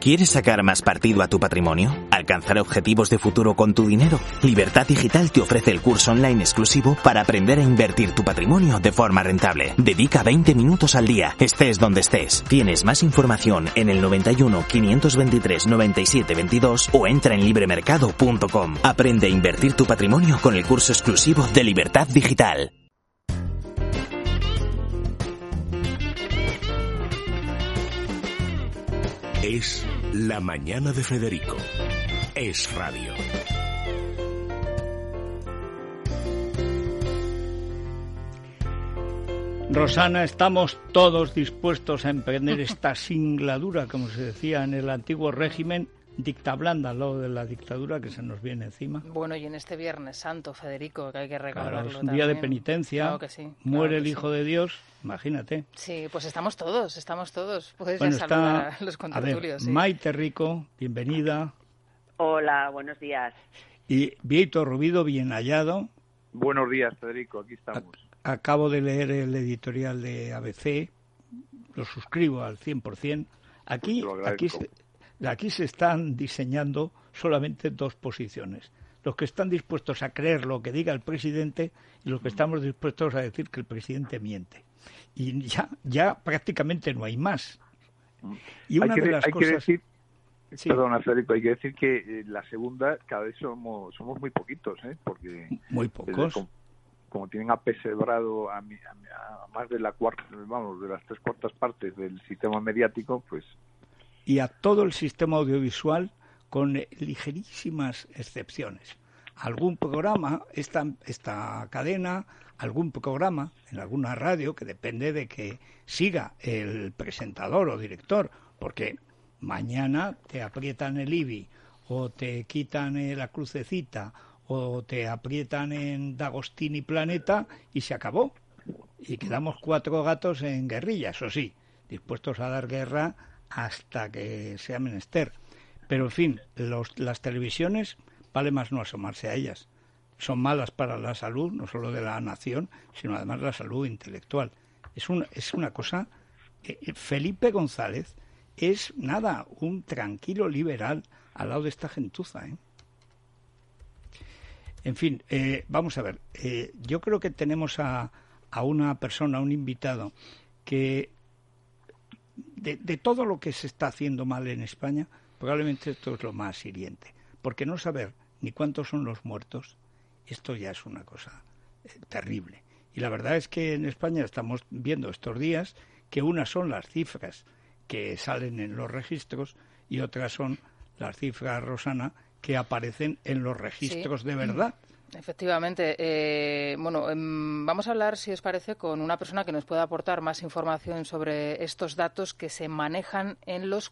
¿Quieres sacar más partido a tu patrimonio? ¿Alcanzar objetivos de futuro con tu dinero? Libertad Digital te ofrece el curso online exclusivo para aprender a invertir tu patrimonio de forma rentable. Dedica 20 minutos al día, estés donde estés. Tienes más información en el 91 523 97 22 o entra en libremercado.com. Aprende a invertir tu patrimonio con el curso exclusivo de Libertad Digital. Es La Mañana de Federico. Es radio. Rosana, estamos todos dispuestos a emprender esta singladura, como se decía en el antiguo régimen, dicta blanda al lado de la dictadura que se nos viene encima. Bueno, y en este Viernes Santo, Federico, que hay que recordarlo. Claro, es un día de penitencia, claro que sí, muere el Hijo de Dios, imagínate. Sí, pues estamos todos. Puedes bueno, ya saludar a los contertulios. A ver, Maite Rico, bienvenida. Hola, buenos días. Y Víctor Rubido, bien hallado. Buenos días, Federico, aquí estamos. Acabo de leer el editorial de ABC, lo suscribo al 100%. Aquí se están diseñando solamente dos posiciones. Los que están dispuestos a creer lo que diga el presidente y los que estamos dispuestos a decir que el presidente miente. Y ya prácticamente no hay más. Y una de las cosas... Sí. Perdona, Federico, hay que decir que la segunda cada vez somos muy poquitos, porque muy pocos. Como tienen apesebrado a más de las 3/4 partes del sistema mediático, pues... Y a todo el sistema audiovisual con ligerísimas excepciones. Algún programa, esta cadena, algún programa en alguna radio, que depende de que siga el presentador o director, porque mañana te aprietan el IBI o te quitan la crucecita o te aprietan en D'Agostini Planeta y se acabó. Y quedamos 4 gatos en guerrilla, eso sí, dispuestos a dar guerra hasta que sea menester. Pero en fin, las televisiones vale más no asomarse a ellas. Son malas para la salud, no solo de la nación, sino además la salud intelectual. Es una cosa... Felipe González es nada, un tranquilo liberal al lado de esta gentuza, En fin, vamos a ver. Yo creo que tenemos a una persona, a un invitado, que de todo lo que se está haciendo mal en España, probablemente esto es lo más hiriente. Porque no saber ni cuántos son los muertos, esto ya es una cosa terrible. Y la verdad es que en España estamos viendo estos días que unas son las cifras que salen en los registros y otras son las cifras, Rosana, que aparecen en los registros de verdad. Efectivamente. Vamos a hablar, si os parece, con una persona que nos pueda aportar más información sobre estos datos que se manejan en los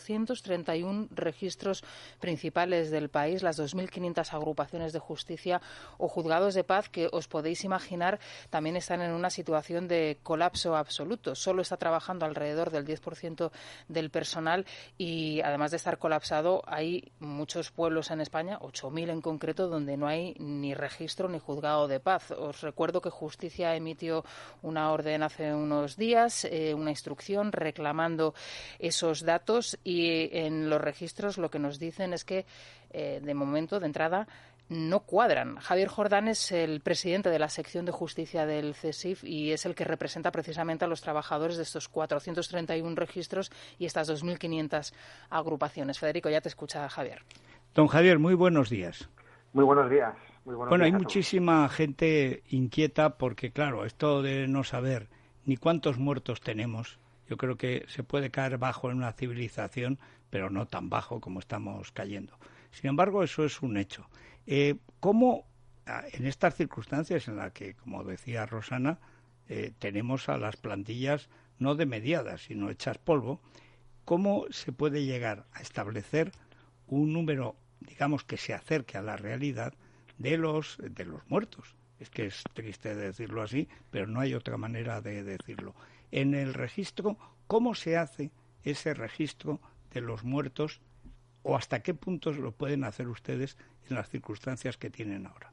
431 registros principales del país, las 2.500 agrupaciones de justicia o juzgados de paz que os podéis imaginar también están en una situación de colapso absoluto. Solo está trabajando alrededor del 10% del personal y, además de estar colapsado, hay muchos pueblos en España, 8.000 en concreto, donde no hay ni registro ni juzgado de paz. Os recuerdo que Justicia emitió una orden hace unos días, una instrucción reclamando esos datos y en los registros lo que nos dicen es que de momento, de entrada, no cuadran. Javier Jordán es el presidente de la sección de justicia del CSIF y es el que representa precisamente a los trabajadores de estos 431 registros y estas 2.500 agrupaciones. Federico, ya te escucha Javier. Don Javier, muy buenos días. Muy buenos días. Bueno, hay muchísima gente inquieta porque, claro, esto de no saber ni cuántos muertos tenemos, yo creo que se puede caer bajo en una civilización, pero no tan bajo como estamos cayendo. Sin embargo, eso es un hecho. ¿Cómo, en estas circunstancias en las que, como decía Rosana, tenemos a las plantillas no demediadas, sino hechas polvo, cómo se puede llegar a establecer un número, digamos, que se acerque a la realidad de los muertos? Es que es triste decirlo así, pero no hay otra manera de decirlo. En el registro, ¿cómo se hace ese registro de los muertos o hasta qué puntos lo pueden hacer ustedes en las circunstancias que tienen ahora?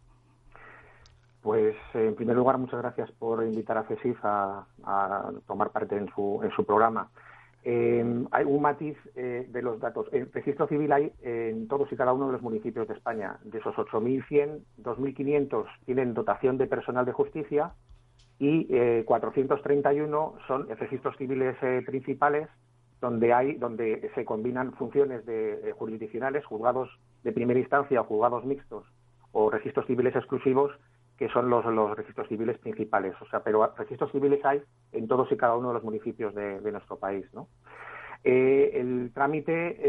Pues, en primer lugar, muchas gracias por invitar a CSIF a tomar parte en su programa. Hay un matiz de los datos. El registro civil hay en todos y cada uno de los municipios de España. De esos 8.100, 2.500 tienen dotación de personal de justicia y 431 son registros civiles principales donde se combinan funciones de jurisdiccionales, juzgados de primera instancia o juzgados mixtos o registros civiles exclusivos, que son los registros civiles principales. O sea, pero registros civiles hay en todos y cada uno de los municipios de nuestro país, ¿no? El trámite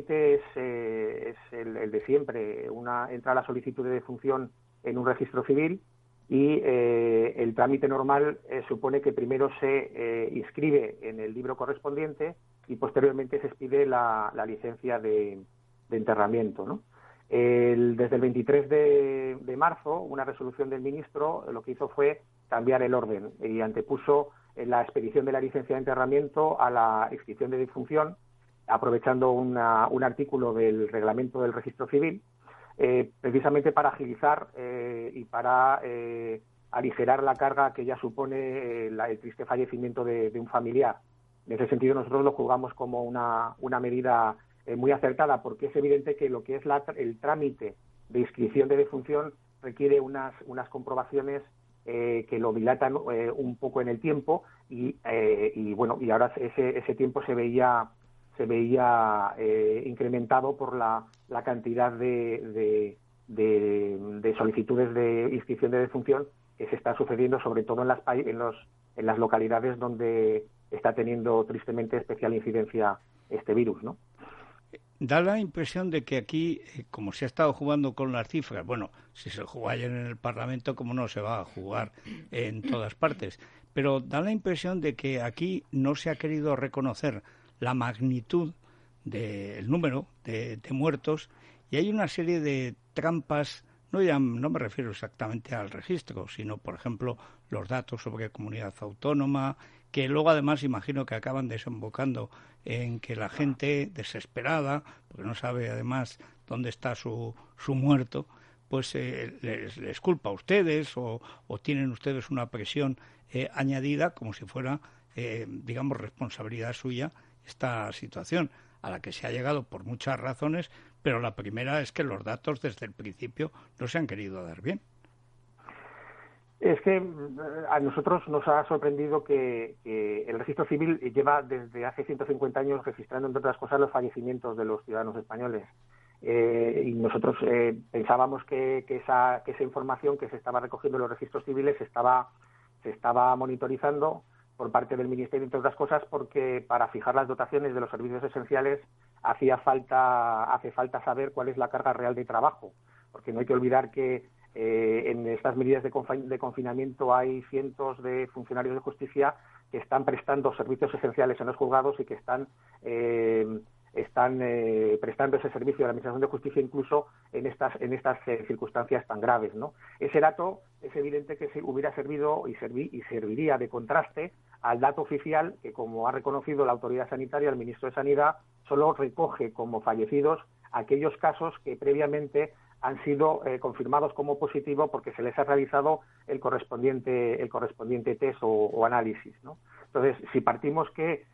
es el de siempre. Entra la solicitud de defunción en un registro civil y el trámite normal supone que primero se inscribe en el libro correspondiente y posteriormente se expide la licencia de enterramiento, ¿no? Desde el 23 de marzo, una resolución del ministro lo que hizo fue cambiar el orden y antepuso la expedición de la licencia de enterramiento a la extinción de defunción, aprovechando un artículo del reglamento del registro civil, precisamente para agilizar y para aligerar la carga que ya supone el triste fallecimiento de un familiar. En ese sentido, nosotros lo juzgamos como una medida muy acertada, porque es evidente que lo que es el trámite de inscripción de defunción requiere unas comprobaciones que lo dilatan un poco en el tiempo y ahora ese tiempo se veía incrementado por la cantidad de solicitudes de inscripción de defunción que se está sucediendo, sobre todo en las localidades donde está teniendo tristemente especial incidencia este virus, ¿no? Da la impresión de que aquí, como se ha estado jugando con las cifras, bueno, si se juega ayer en el Parlamento, como no se va a jugar en todas partes, pero da la impresión de que aquí no se ha querido reconocer la magnitud del número de muertos y hay una serie de trampas. No me refiero exactamente al registro, sino, por ejemplo, los datos sobre comunidad autónoma, que luego además imagino que acaban desembocando en que la gente desesperada, porque no sabe además dónde está su muerto, pues les culpa a ustedes o tienen ustedes una presión añadida como si fuera, digamos, responsabilidad suya esta situación a la que se ha llegado por muchas razones, pero la primera es que los datos desde el principio no se han querido dar bien. Es que a nosotros nos ha sorprendido que el registro civil lleva desde hace 150 años registrando, entre otras cosas, los fallecimientos de los ciudadanos españoles. Y nosotros pensábamos que esa información que se estaba recogiendo en los registros civiles se estaba monitorizando por parte del Ministerio, entre otras cosas, porque para fijar las dotaciones de los servicios esenciales hace falta saber cuál es la carga real de trabajo, porque no hay que olvidar que en estas medidas de confinamiento hay cientos de funcionarios de justicia que están prestando servicios esenciales en los juzgados y que están prestando ese servicio a la Administración de Justicia incluso en estas circunstancias tan graves, ¿no? Ese dato es evidente que hubiera servido y serviría de contraste al dato oficial que, como ha reconocido la autoridad sanitaria, el ministro de Sanidad, solo recoge como fallecidos aquellos casos que previamente han sido confirmados como positivo porque se les ha realizado el correspondiente test o análisis, ¿no? Entonces, si partimos que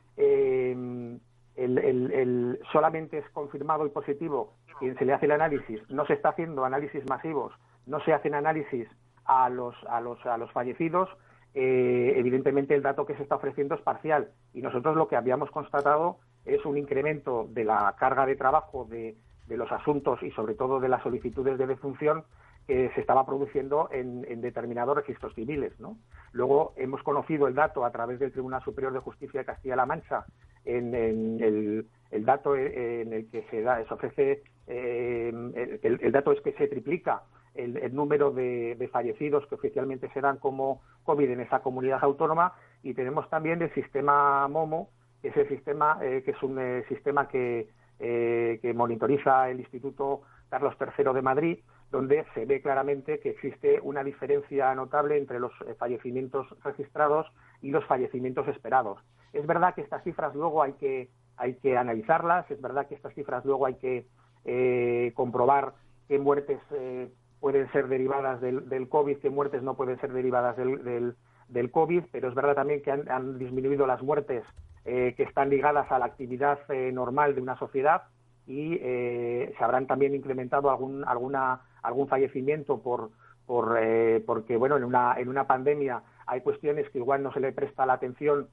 solamente es confirmado y positivo quien se le hace el análisis, no se está haciendo análisis masivos, no se hacen análisis a los fallecidos, evidentemente el dato que se está ofreciendo es parcial y nosotros lo que habíamos constatado es un incremento de la carga de trabajo de los asuntos y sobre todo de las solicitudes de defunción que se estaba produciendo en determinados registros civiles, ¿no? Luego hemos conocido el dato a través del Tribunal Superior de Justicia de Castilla-La Mancha en el dato en el que se ofrece el dato es que se triplica el número de fallecidos que oficialmente se dan como COVID en esa comunidad autónoma, y tenemos también el sistema MOMO, que es el sistema que es un sistema que monitoriza el Instituto Carlos III de Madrid, donde se ve claramente que existe una diferencia notable entre los fallecimientos registrados y los fallecimientos esperados. Es verdad que estas cifras luego hay que analizarlas, es verdad que estas cifras luego hay que comprobar qué muertes pueden ser derivadas del COVID, qué muertes no pueden ser derivadas del COVID, pero es verdad también que han disminuido las muertes que están ligadas a la actividad normal de una sociedad, y se habrán también incrementado algún fallecimiento porque bueno, en una pandemia hay cuestiones que igual no se le presta la atención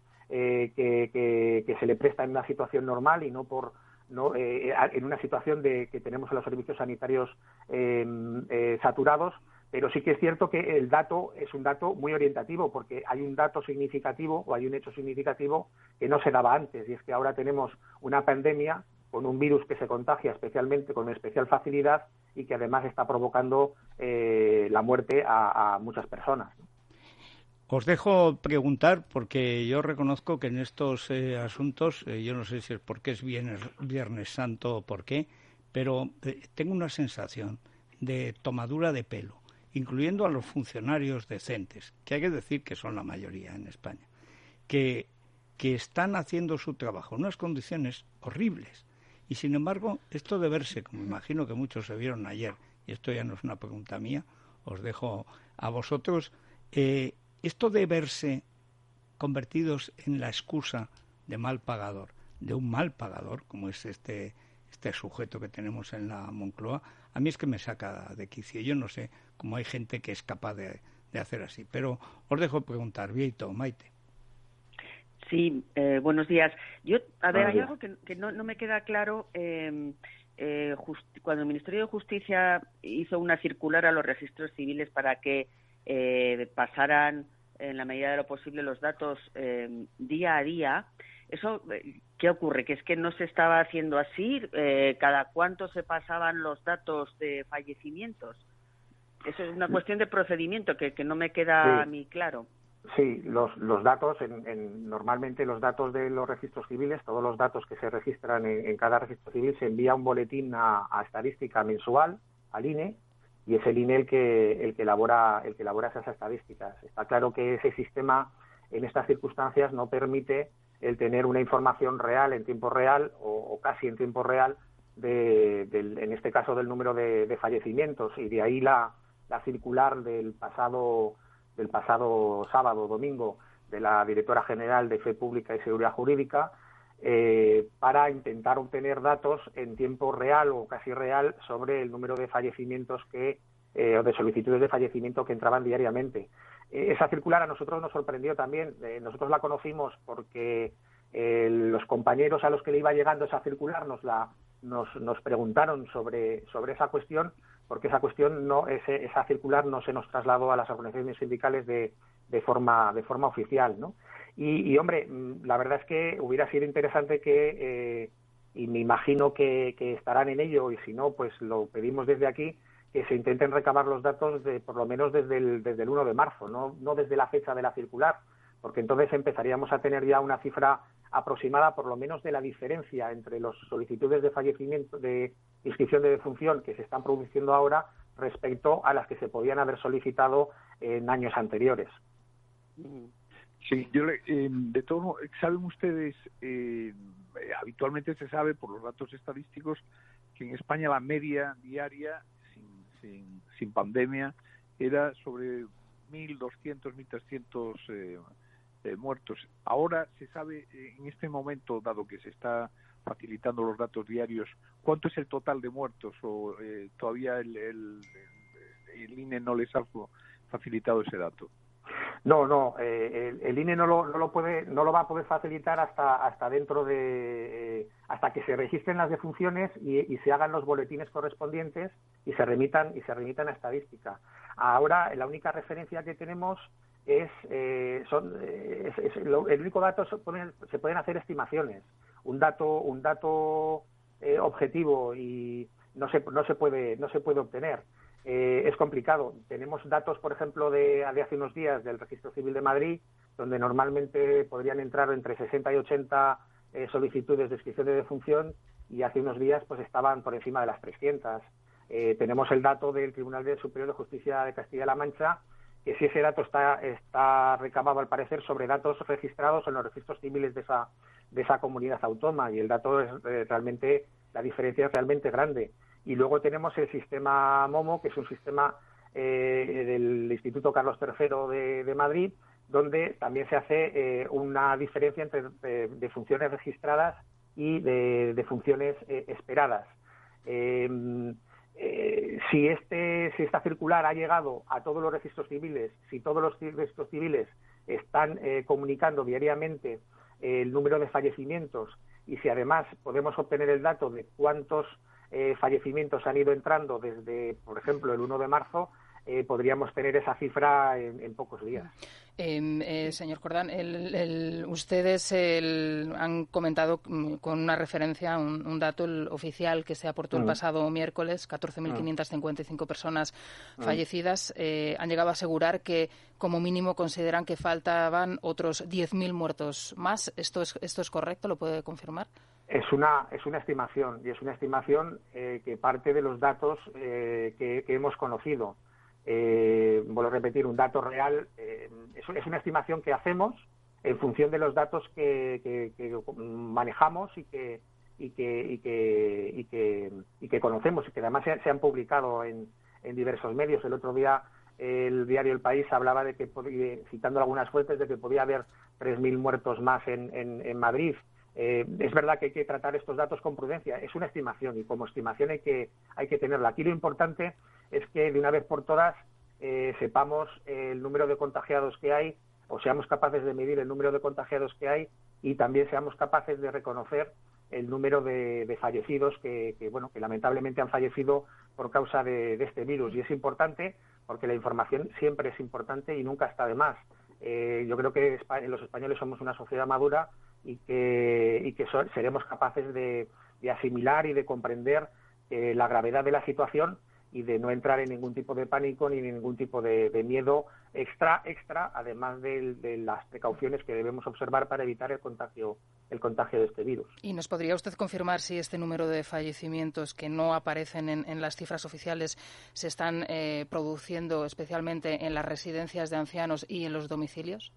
que se le presta en una situación normal, y en una situación de que tenemos a los servicios sanitarios saturados. Pero sí que es cierto que el dato es un dato muy orientativo, porque hay un dato significativo o hay un hecho significativo que no se daba antes, y es que ahora tenemos una pandemia con un virus que se contagia especialmente con especial facilidad y que además está provocando la muerte a muchas personas. Os dejo preguntar, porque yo reconozco que en estos asuntos, yo no sé si es porque es Viernes Santo o por qué, pero tengo una sensación de tomadura de pelo, incluyendo a los funcionarios decentes, que hay que decir que son la mayoría en España, que están haciendo su trabajo en unas condiciones horribles. Y sin embargo, esto de verse, como imagino que muchos se vieron ayer, y esto ya no es una pregunta mía, os dejo a vosotros, esto de verse convertidos en la excusa de mal pagador, de un mal pagador, como es este sujeto que tenemos en la Moncloa, a mí es que me saca de quicio. Yo no sé cómo hay gente que es capaz de hacer así, pero os dejo preguntar. Vieito, Maite. Sí, buenos días. Hay algo que no me queda claro. Cuando el Ministerio de Justicia hizo una circular a los registros civiles para que pasaran en la medida de lo posible los datos día a día, ¿eso qué ocurre? ¿Que es que no se estaba haciendo así? ¿Cada cuánto se pasaban los datos de fallecimientos? Eso es una cuestión de procedimiento que no me queda a mí claro. Sí, los datos, normalmente los datos de los registros civiles, todos los datos que se registran en cada registro civil, se envía un boletín a estadística mensual, al INE, y es el INE el que elabora esas estadísticas. Está claro que ese sistema en estas circunstancias no permite el tener una información real, en tiempo real o casi en tiempo real, en este caso del número de fallecimientos, y de ahí la circular del pasado sábado, domingo, de la Directora General de Fe Pública y Seguridad Jurídica, para intentar obtener datos en tiempo real o casi real sobre el número de fallecimientos o de solicitudes de fallecimiento que entraban diariamente. Esa circular a nosotros nos sorprendió también. Nosotros la conocimos porque los compañeros a los que le iba llegando esa circular nos preguntaron sobre esa cuestión, porque esa circular no se nos trasladó a las organizaciones sindicales de forma oficial, ¿no? Y hombre, la verdad es que hubiera sido interesante y me imagino que estarán en ello, y si no, pues lo pedimos desde aquí, que se intenten recabar los datos por lo menos desde el 1 de marzo, no desde la fecha de la circular, porque entonces empezaríamos a tener ya una cifra aproximada, por lo menos, de la diferencia entre las solicitudes de fallecimiento, de inscripción de defunción que se están produciendo ahora respecto a las que se podían haber solicitado en años anteriores. Sí, de todo, ¿saben ustedes? Habitualmente se sabe por los datos estadísticos que en España la media diaria sin pandemia era sobre 1.200, 1.300 muertos. Ahora se sabe en este momento, dado que se está facilitando los datos diarios, ¿cuánto es el total de muertos? ¿O todavía el INE no les ha facilitado ese dato? No, el INE no lo va a poder facilitar hasta dentro de hasta que se registren las defunciones y se hagan los boletines correspondientes y se remitan a estadística. Ahora la única referencia que tenemos el único dato, se pueden hacer estimaciones. Un dato objetivo y no se puede obtener. Es complicado. Tenemos datos, por ejemplo, de hace unos días del Registro Civil de Madrid, donde normalmente podrían entrar entre 60 y 80 solicitudes de inscripción de defunción, y hace unos días pues estaban por encima de las 300. Tenemos el dato del Tribunal Superior de Justicia de Castilla-La Mancha, que si ese dato está recabado, al parecer, sobre datos registrados en los registros civiles de esa comunidad autónoma, y el dato es realmente, la diferencia es realmente grande. Y luego tenemos el sistema MOMO, que es un sistema del Instituto Carlos III de Madrid, donde también se hace una diferencia entre defunciones registradas y de funciones esperadas. Si esta circular ha llegado a todos los registros civiles, si todos los registros civiles están comunicando diariamente el número de fallecimientos y si además podemos obtener el dato de cuántos fallecimientos han ido entrando desde, por ejemplo, el 1 de marzo, podríamos tener esa cifra en pocos días. Señor Jordán, ustedes han comentado con una referencia un dato oficial que se aportó el pasado miércoles, 14.555 personas fallecidas. Han llegado a asegurar que como mínimo consideran que faltaban otros 10.000 muertos más. ¿Esto es correcto? ¿Lo puede confirmar? Es una estimación, y es una estimación que parte de los datos que hemos conocido. Vuelvo a repetir, un dato real es una estimación que hacemos en función de los datos que manejamos y que conocemos y que además se han publicado en diversos medios. El otro día el diario El País hablaba de que, citando algunas fuentes, de que podía haber 3.000 muertos más en Madrid. Es verdad que hay que tratar estos datos con prudencia. Es una estimación y como estimación hay que tenerla. Aquí lo importante es que de una vez por todas sepamos el número de contagiados que hay, o seamos capaces de medir el número de contagiados que hay y también seamos capaces de reconocer el número de fallecidos que lamentablemente han fallecido por causa de este virus. Y es importante porque la información siempre es importante y nunca está de más. Yo creo que los españoles somos una sociedad madura y que seremos capaces de asimilar y de comprender la gravedad de la situación y de no entrar en ningún tipo de pánico ni en ningún tipo de miedo extra, además de las precauciones que debemos observar para evitar el contagio de este virus. ¿Y nos podría usted confirmar si este número de fallecimientos que no aparecen en las cifras oficiales se están produciendo especialmente en las residencias de ancianos y en los domicilios?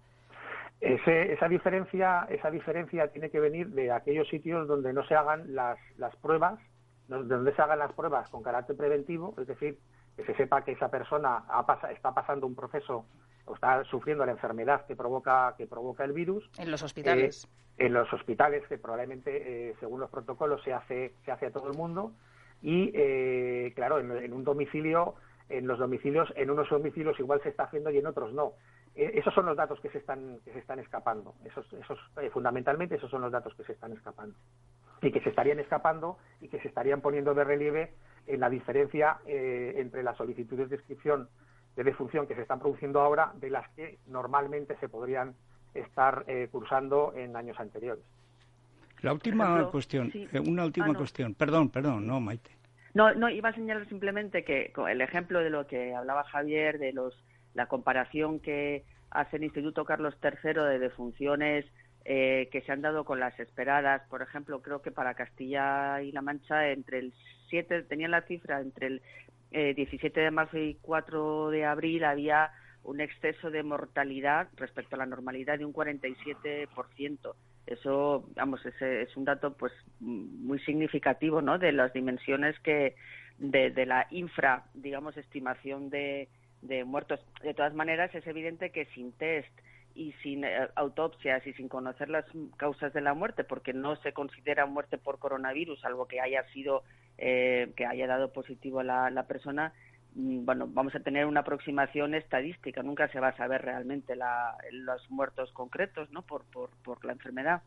Esa diferencia tiene que venir de aquellos sitios donde no se hagan las pruebas, donde se hagan las pruebas con carácter preventivo, es decir, que se sepa que esa persona está pasando un proceso o está sufriendo la enfermedad que provoca el virus. En los hospitales. En los hospitales, que probablemente, según los protocolos, se hace a todo el mundo. Y, claro, en un domicilio, en unos domicilios igual se está haciendo y en otros no. Esos son los datos que se están escapando. Fundamentalmente esos son los datos que se están escapando. Y que se estarían escapando y que se estarían poniendo de relieve en la diferencia entre las solicitudes de inscripción de defunción que se están produciendo ahora de las que normalmente se podrían estar cursando en años anteriores. La última cuestión, sí. Una última cuestión. Perdón, no, Maite. No, iba a señalar simplemente que el ejemplo de lo que hablaba Javier, de la comparación que hace el Instituto Carlos III de defunciones que se han dado con las esperadas. Por ejemplo, creo que para Castilla y La Mancha tenían la cifra entre el 17 de marzo y 4 de abril había un exceso de mortalidad respecto a la normalidad de un 47%. Eso, es un dato pues muy significativo, ¿no?, de las dimensiones de la estimación de muertos. De todas maneras, es evidente que sin test y sin autopsias y sin conocer las causas de la muerte, porque no se considera muerte por coronavirus, salvo que haya sido que haya dado positivo la persona, vamos a tener una aproximación estadística. Nunca se va a saber realmente los muertos concretos, ¿no?, por la enfermedad.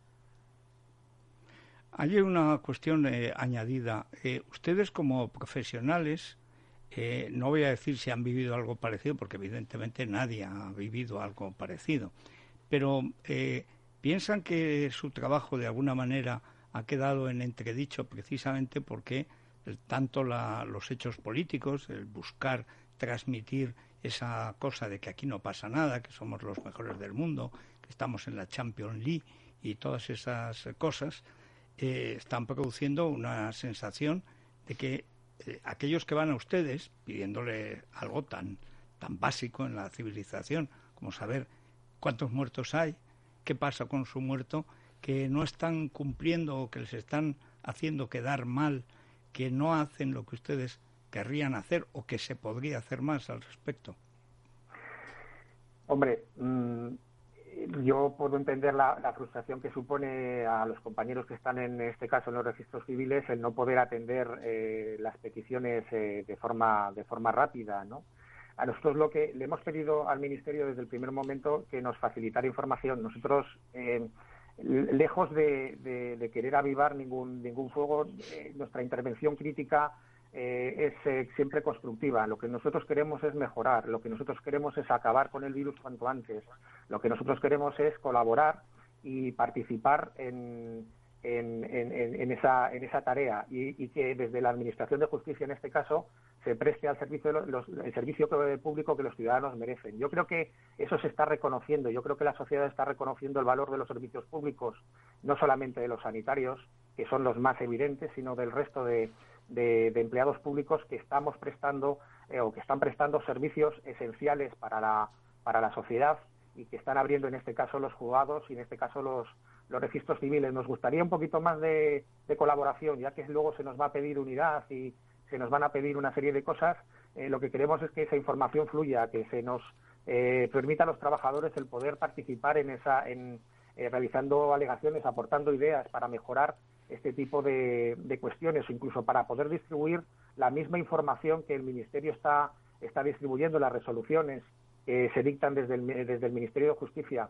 Hay una cuestión añadida. Ustedes como profesionales, no voy a decir si han vivido algo parecido, porque evidentemente nadie ha vivido algo parecido, pero piensan que su trabajo de alguna manera ha quedado en entredicho precisamente porque tanto los hechos políticos, el buscar transmitir esa cosa de que aquí no pasa nada, que somos los mejores del mundo, que estamos en la Champions League y todas esas cosas, están produciendo una sensación de que aquellos que van a ustedes pidiéndole algo tan básico en la civilización como saber cuántos muertos hay, qué pasa con su muerto, que no están cumpliendo o que les están haciendo quedar mal, que no hacen lo que ustedes querrían hacer o que se podría hacer más al respecto. Hombre, yo puedo entender la frustración que supone a los compañeros que están en este caso en los registros civiles el no poder atender las peticiones de forma rápida, ¿no? A nosotros lo que le hemos pedido al Ministerio desde el primer momento que nos facilitara información. Nosotros, lejos de querer avivar ningún fuego, nuestra intervención crítica es siempre constructiva. Lo que nosotros queremos es mejorar, lo que nosotros queremos es acabar con el virus cuanto antes, lo que nosotros queremos es colaborar y participar en esa tarea y que desde la Administración de Justicia, en este caso, se preste al servicio el servicio público que los ciudadanos merecen. Yo creo que eso se está reconociendo. Yo creo que la sociedad está reconociendo el valor de los servicios públicos, no solamente de los sanitarios, que son los más evidentes, sino del resto de empleados públicos que estamos prestando o que están prestando servicios esenciales para la sociedad y que están abriendo en este caso los juzgados y en este caso los registros civiles. Nos gustaría un poquito más de colaboración, ya que luego se nos va a pedir unidad y se nos van a pedir una serie de cosas. Lo que queremos es que esa información fluya, que se nos permita a los trabajadores el poder participar realizando alegaciones, aportando ideas para mejorar este tipo de cuestiones, o incluso para poder distribuir la misma información que el Ministerio está distribuyendo, las resoluciones que se dictan desde el Ministerio de Justicia.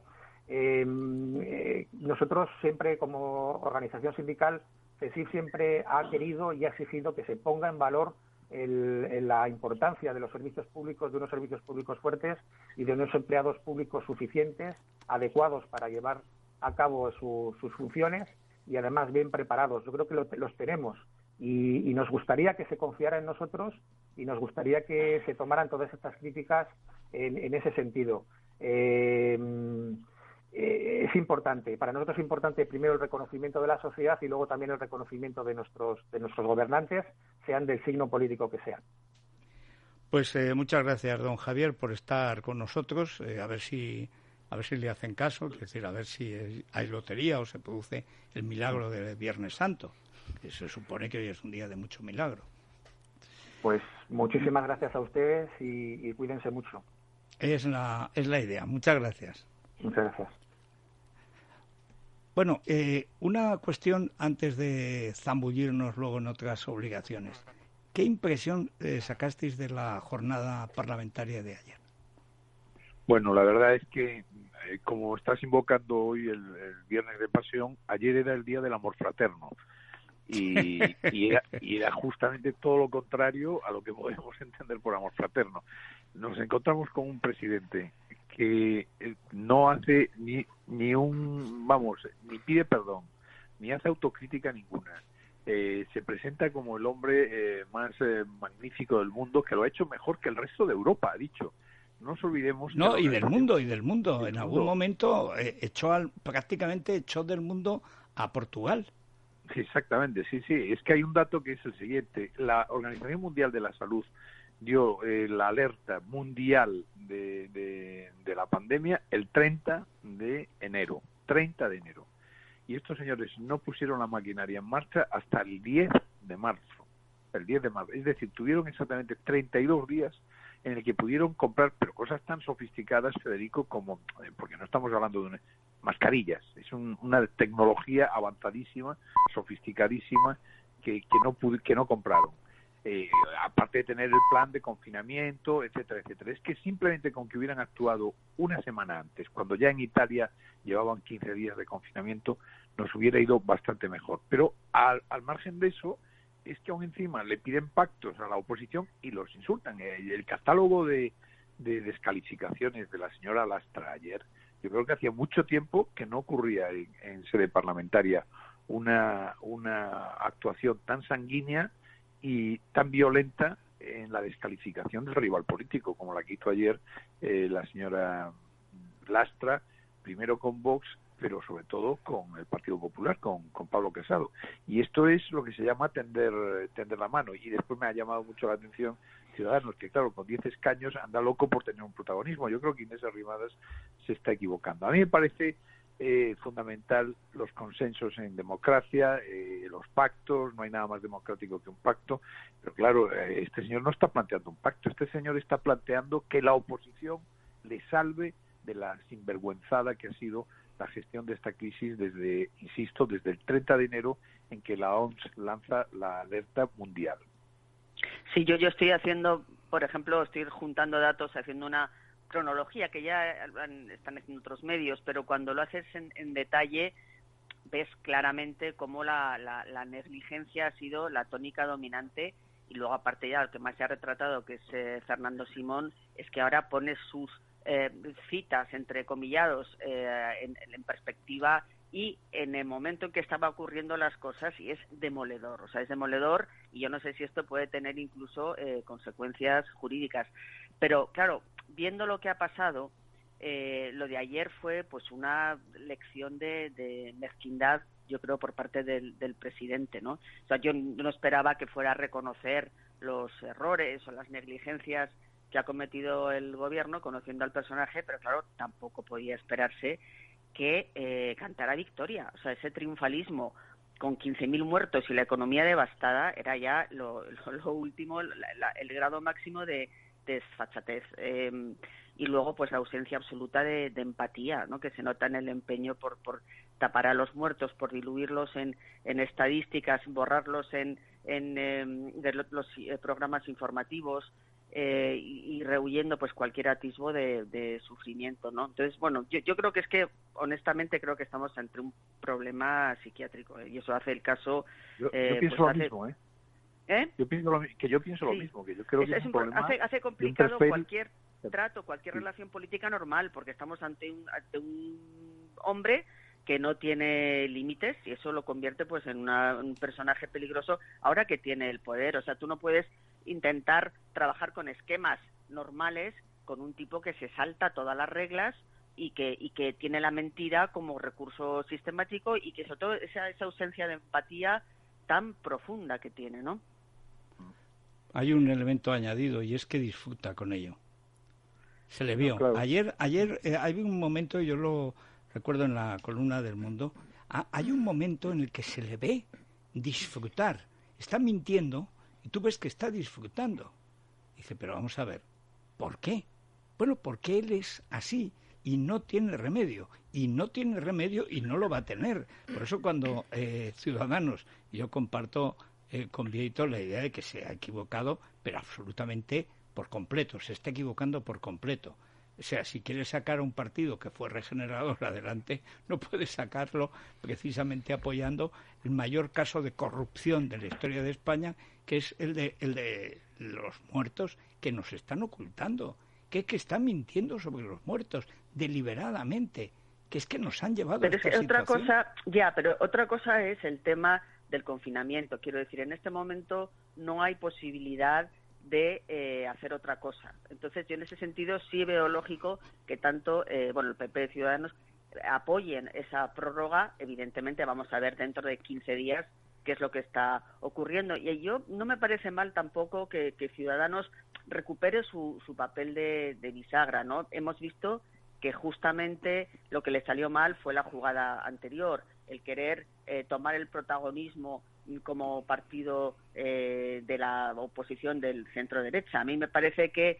Nosotros siempre, como organización sindical, CESIF siempre ha querido y ha exigido que se ponga en valor la importancia de los servicios públicos, de unos servicios públicos fuertes y de unos empleados públicos suficientes, adecuados para llevar a cabo sus funciones y además bien preparados. Yo creo que los tenemos y nos gustaría que se confiara en nosotros y nos gustaría que se tomaran todas estas críticas en ese sentido. Es importante, para nosotros es importante primero el reconocimiento de la sociedad y luego también el reconocimiento de nuestros gobernantes, sean del signo político que sean. Pues muchas gracias, don Javier, por estar con nosotros, a ver si le hacen caso, es decir, a ver si hay lotería o se produce el milagro del Viernes Santo, que se supone que hoy es un día de mucho milagro. Pues muchísimas gracias a ustedes y cuídense mucho. Es la idea. Muchas gracias. Muchas gracias. Bueno, una cuestión antes de zambullirnos luego en otras obligaciones. ¿Qué impresión sacasteis de la jornada parlamentaria de ayer? Bueno, la verdad es que, como estás invocando hoy el Viernes de Pasión, ayer era el Día del Amor Fraterno. Y era justamente todo lo contrario a lo que podemos entender por amor fraterno. Nos encontramos con un presidente que no hace ni pide perdón, ni hace autocrítica ninguna. Se presenta como el hombre más magnífico del mundo, que lo ha hecho mejor que el resto de Europa, ha dicho. No nos olvidemos... No, y del mundo. En algún momento prácticamente echó del mundo a Portugal. Sí, exactamente, sí. Es que hay un dato que es el siguiente. La Organización Mundial de la Salud dio la alerta mundial de la pandemia el 30 de enero. Y estos señores no pusieron la maquinaria en marcha hasta el 10 de marzo. Es decir, tuvieron exactamente 32 días en el que pudieron comprar, pero cosas tan sofisticadas, Federico, como, porque no estamos hablando de mascarillas, es una tecnología avanzadísima, sofisticadísima, que no compraron. Aparte de tener el plan de confinamiento, etcétera. Es que simplemente con que hubieran actuado una semana antes, cuando ya en Italia llevaban 15 días de confinamiento, nos hubiera ido bastante mejor. Pero al margen de eso, es que aún encima le piden pactos a la oposición y los insultan. El catálogo de descalificaciones de la señora Lastra ayer, yo creo que hacía mucho tiempo que no ocurría en sede parlamentaria una actuación tan sanguínea y tan violenta en la descalificación del rival político, como la que hizo ayer la señora Lastra, primero con Vox, pero sobre todo con el Partido Popular, con Pablo Casado. Y esto es lo que se llama tender la mano. Y después me ha llamado mucho la atención Ciudadanos, que claro, con 10 escaños anda loco por tener un protagonismo. Yo creo que Inés Arrimadas se está equivocando. A mí me parece fundamental los consensos en democracia, los pactos, no hay nada más democrático que un pacto, pero claro, este señor no está planteando un pacto, este señor está planteando que la oposición le salve de la sinvergüenzada que ha sido la gestión de esta crisis desde el 30 de enero, en que la OMS lanza la alerta mundial. Sí, yo estoy haciendo, por ejemplo, estoy juntando datos, haciendo una cronología que ya están haciendo otros medios, pero cuando lo haces en detalle ves claramente cómo la negligencia ha sido la tónica dominante, y luego aparte ya el que más se ha retratado, que es Fernando Simón, es que ahora pone sus citas, entre comillados, en perspectiva y en el momento en que estaba ocurriendo las cosas, y es demoledor, o sea, es demoledor, y yo no sé si esto puede tener incluso consecuencias jurídicas. Pero, claro, viendo lo que ha pasado, lo de ayer fue pues una lección de mezquindad, yo creo, por parte del presidente, ¿no? O sea, yo no esperaba que fuera a reconocer los errores o las negligencias que ha cometido el gobierno, conociendo al personaje, pero claro, tampoco podía esperarse que cantara victoria. O sea, ese triunfalismo con 15.000 muertos y la economía devastada era ya lo último, el grado máximo de desfachatez. Y luego, pues, la ausencia absoluta de empatía, ¿no?, que se nota en el empeño por tapar a los muertos, por diluirlos en estadísticas, borrarlos en los programas informativos, y rehuyendo pues cualquier atisbo de sufrimiento, ¿no? Entonces, bueno, yo creo que es que, honestamente, creo que estamos ante un problema psiquiátrico, y eso hace el caso... Yo pienso pues lo mismo, ¿eh? Yo pienso lo mismo, que yo creo que es un problema... Hace complicado cualquier trato, cualquier relación política normal, porque estamos ante un hombre que no tiene límites, y eso lo convierte pues en un personaje peligroso ahora que tiene el poder. O sea, tú no puedes intentar trabajar con esquemas normales con un tipo que se salta todas las reglas y que tiene la mentira como recurso sistemático, y que sobre todo esa ausencia de empatía tan profunda que tiene, ¿no? Hay un elemento añadido, y es que disfruta con ello. Se le vio. Claro. Ayer hay un momento, yo lo recuerdo en la columna del Mundo, hay un momento en el que se le ve disfrutar. Está mintiendo y tú ves que está disfrutando. Dice, pero vamos a ver, ¿por qué? Bueno, porque él es así y no tiene remedio. Y no tiene remedio y no lo va a tener. Por eso cuando Ciudadanos, yo comparto con Vieito la idea de que se ha equivocado, pero absolutamente por completo, se está equivocando por completo. O sea, si quiere sacar a un partido que fue regenerador adelante, no puede sacarlo precisamente apoyando el mayor caso de corrupción de la historia de España, que es el de los muertos que nos están ocultando, que es que están mintiendo sobre los muertos deliberadamente, que es que nos han llevado a esta situación. Pero otra cosa es el tema del confinamiento. Quiero decir, en este momento no hay posibilidad de hacer otra cosa. Entonces, yo en ese sentido sí veo lógico que tanto el PP de Ciudadanos apoyen esa prórroga. Evidentemente vamos a ver dentro de 15 días qué es lo que está ocurriendo. Y yo no me parece mal tampoco que Ciudadanos recupere su papel de bisagra, ¿no? Hemos visto que justamente lo que le salió mal fue la jugada anterior, el querer tomar el protagonismo como partido de la oposición del centro derecha. A mí me parece que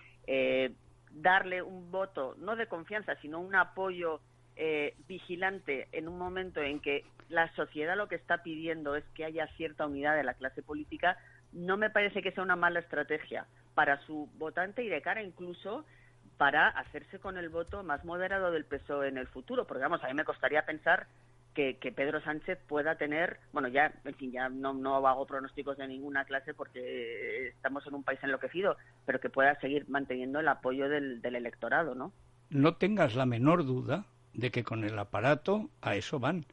darle un voto, no de confianza, sino un apoyo vigilante en un momento en que la sociedad lo que está pidiendo es que haya cierta unidad de la clase política, no me parece que sea una mala estrategia para su votante y de cara incluso para hacerse con el voto más moderado del PSOE en el futuro. Porque, vamos, a mí me costaría pensar que Pedro Sánchez pueda tener, bueno, ya, en fin, ya no hago pronósticos de ninguna clase porque estamos en un país enloquecido, pero que pueda seguir manteniendo el apoyo del electorado, ¿no? No tengas la menor duda de que con el aparato a eso van.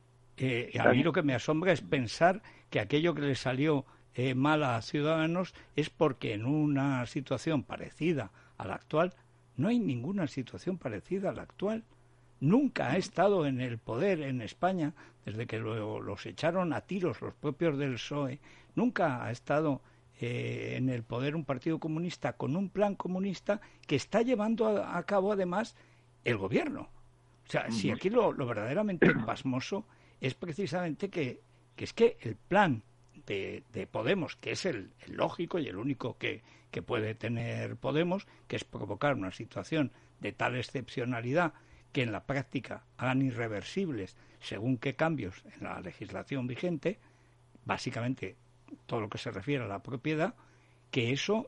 A mí lo que me asombra es pensar que aquello que le salió mal a Ciudadanos es porque en una situación parecida a la actual, no hay ninguna situación parecida a la actual. Nunca ha estado en el poder en España, desde que los echaron a tiros los propios del PSOE, nunca ha estado en el poder un partido comunista con un plan comunista que está llevando a cabo además el gobierno. O sea, si aquí lo verdaderamente pasmoso es precisamente que es que el plan de Podemos, que es el lógico y el único que puede tener Podemos, que es provocar una situación de tal excepcionalidad que en la práctica hagan irreversibles según qué cambios en la legislación vigente, básicamente todo lo que se refiere a la propiedad, que eso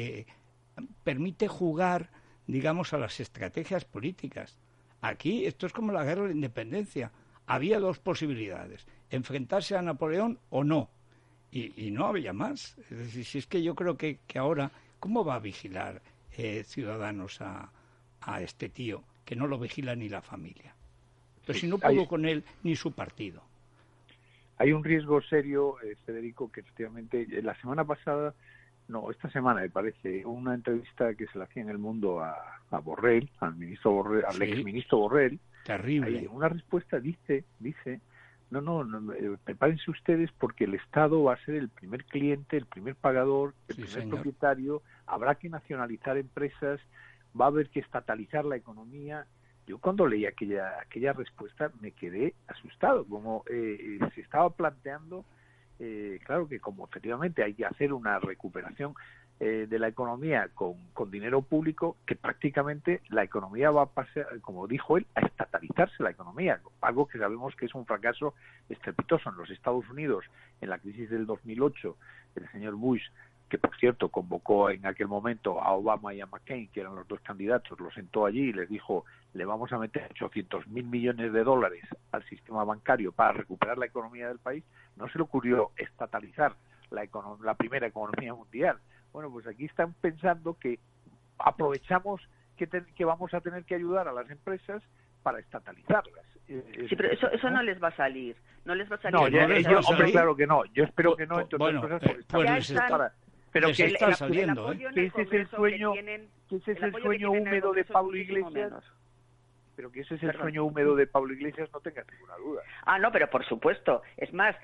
permite jugar, digamos, a las estrategias políticas. Aquí esto es como la guerra de la independencia. Había dos posibilidades, enfrentarse a Napoleón o no, y no había más. Es decir, si es que yo creo que ahora, ¿cómo va a vigilar Ciudadanos a este tío, que no lo vigila ni la familia? Pero si no pudo con él ni su partido. Hay un riesgo serio, Federico, que efectivamente la semana pasada, esta semana me parece, una entrevista que se le hacía en El Mundo a Borrell, al ministro Borrell, al exministro Borrell. Terrible. Hay una respuesta dice, no, prepárense ustedes porque el Estado va a ser el primer cliente, el primer pagador, el primer propietario, habrá que nacionalizar empresas, va a haber que estatalizar la economía. Yo cuando leí aquella respuesta me quedé asustado, como se estaba planteando, claro que como efectivamente hay que hacer una recuperación de la economía con dinero público, que prácticamente la economía va a pasar, como dijo él, a estatalizarse la economía, algo que sabemos que es un fracaso estrepitoso. En los Estados Unidos, en la crisis del 2008, el señor Bush, que por cierto convocó en aquel momento a Obama y a McCain, que eran los dos candidatos, los sentó allí y les dijo, le vamos a meter 800.000 millones de dólares al sistema bancario para recuperar la economía del país. No se le ocurrió estatalizar la primera economía mundial. Bueno, pues aquí están pensando que aprovechamos que vamos a tener que ayudar a las empresas para estatalizarlas. Sí, pero eso no les va a salir. No les va a salir. Hombre, claro que no. Yo espero que no, entre otras cosas, pero que está saliendo, que ese es el sueño, húmedo de Pablo Iglesias. Pero que ese es el sueño húmedo de Pablo Iglesias, no tenga ninguna duda. No, pero por supuesto. Es más,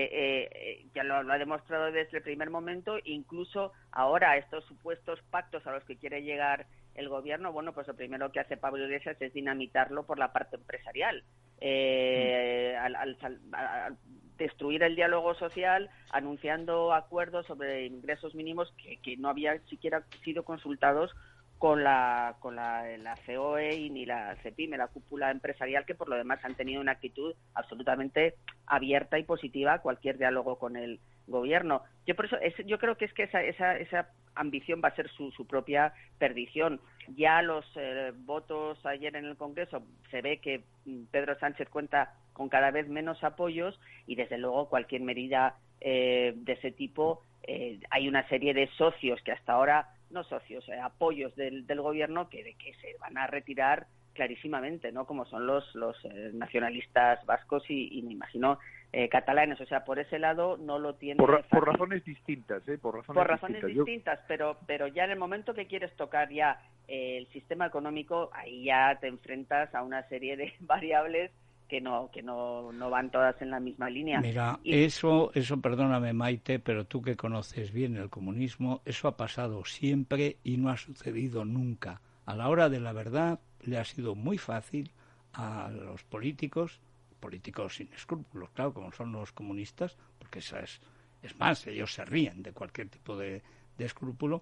ya lo ha demostrado desde el primer momento, incluso ahora estos supuestos pactos a los que quiere llegar el gobierno, bueno, pues lo primero que hace Pablo Iglesias es dinamitarlo por la parte empresarial. Al destruir el diálogo social, anunciando acuerdos sobre ingresos mínimos que no habían siquiera sido consultados con la COE y ni la CEPIME, la cúpula empresarial, que por lo demás han tenido una actitud absolutamente abierta y positiva a cualquier diálogo con el gobierno. Yo creo que es que esa ambición va a ser su propia perdición. Ya los votos ayer en el Congreso, se ve que Pedro Sánchez cuenta con cada vez menos apoyos y desde luego cualquier medida de ese tipo, hay una serie de socios que hasta ahora, no socios, apoyos del gobierno que se van a retirar clarísimamente, ¿no? Como son los nacionalistas vascos y me imagino catalanes. O sea, por ese lado no lo tiene por razones distintas, por razones distintas, pero ya en el momento que quieres tocar ya el sistema económico, ahí ya te enfrentas a una serie de variables que no van todas en la misma línea. Mira, eso perdóname, Maite, pero tú que conoces bien el comunismo, eso ha pasado siempre y no ha sucedido nunca. A la hora de la verdad le ha sido muy fácil a los políticos sin escrúpulos, claro, como son los comunistas, porque esa es más, ellos se ríen de cualquier tipo de escrúpulo,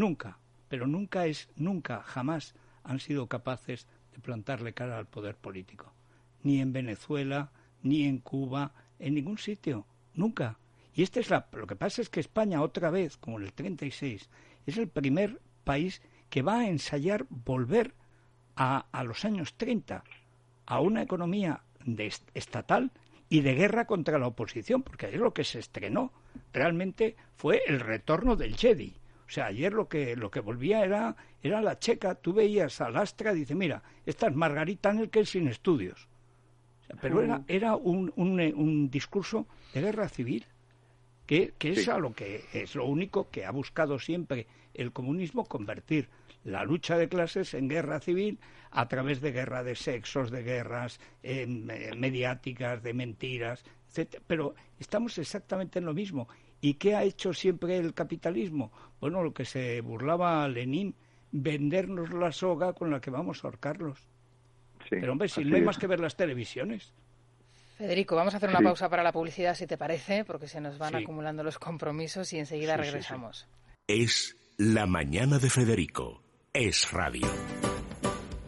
jamás han sido capaces de plantarle cara al poder político. Ni en Venezuela, ni en Cuba, en ningún sitio, nunca. Y lo que pasa es que España, otra vez, como en el 36, es el primer país que va a ensayar volver a los años 30, a una economía estatal y de guerra contra la oposición, porque ayer lo que se estrenó realmente fue el retorno del Jedi. O sea, ayer lo que volvía era la checa. Tú veías a Lastra y dice, mira, esta es Margarita Nelkel sin estudios. Pero era un discurso de guerra civil, que es a lo que es lo único que ha buscado siempre el comunismo, convertir la lucha de clases en guerra civil a través de guerra de sexos, de guerras mediáticas, de mentiras, etc. Pero estamos exactamente en lo mismo. ¿Y qué ha hecho siempre el capitalismo? Bueno, lo que se burlaba a Lenin, vendernos la soga con la que vamos a ahorcarlos. Sí, pero hombre, si no hay más que ver las televisiones. Federico, vamos a hacer una pausa para la publicidad, si te parece, porque se nos van acumulando los compromisos y enseguida regresamos. Es La Mañana de Federico. Es radio.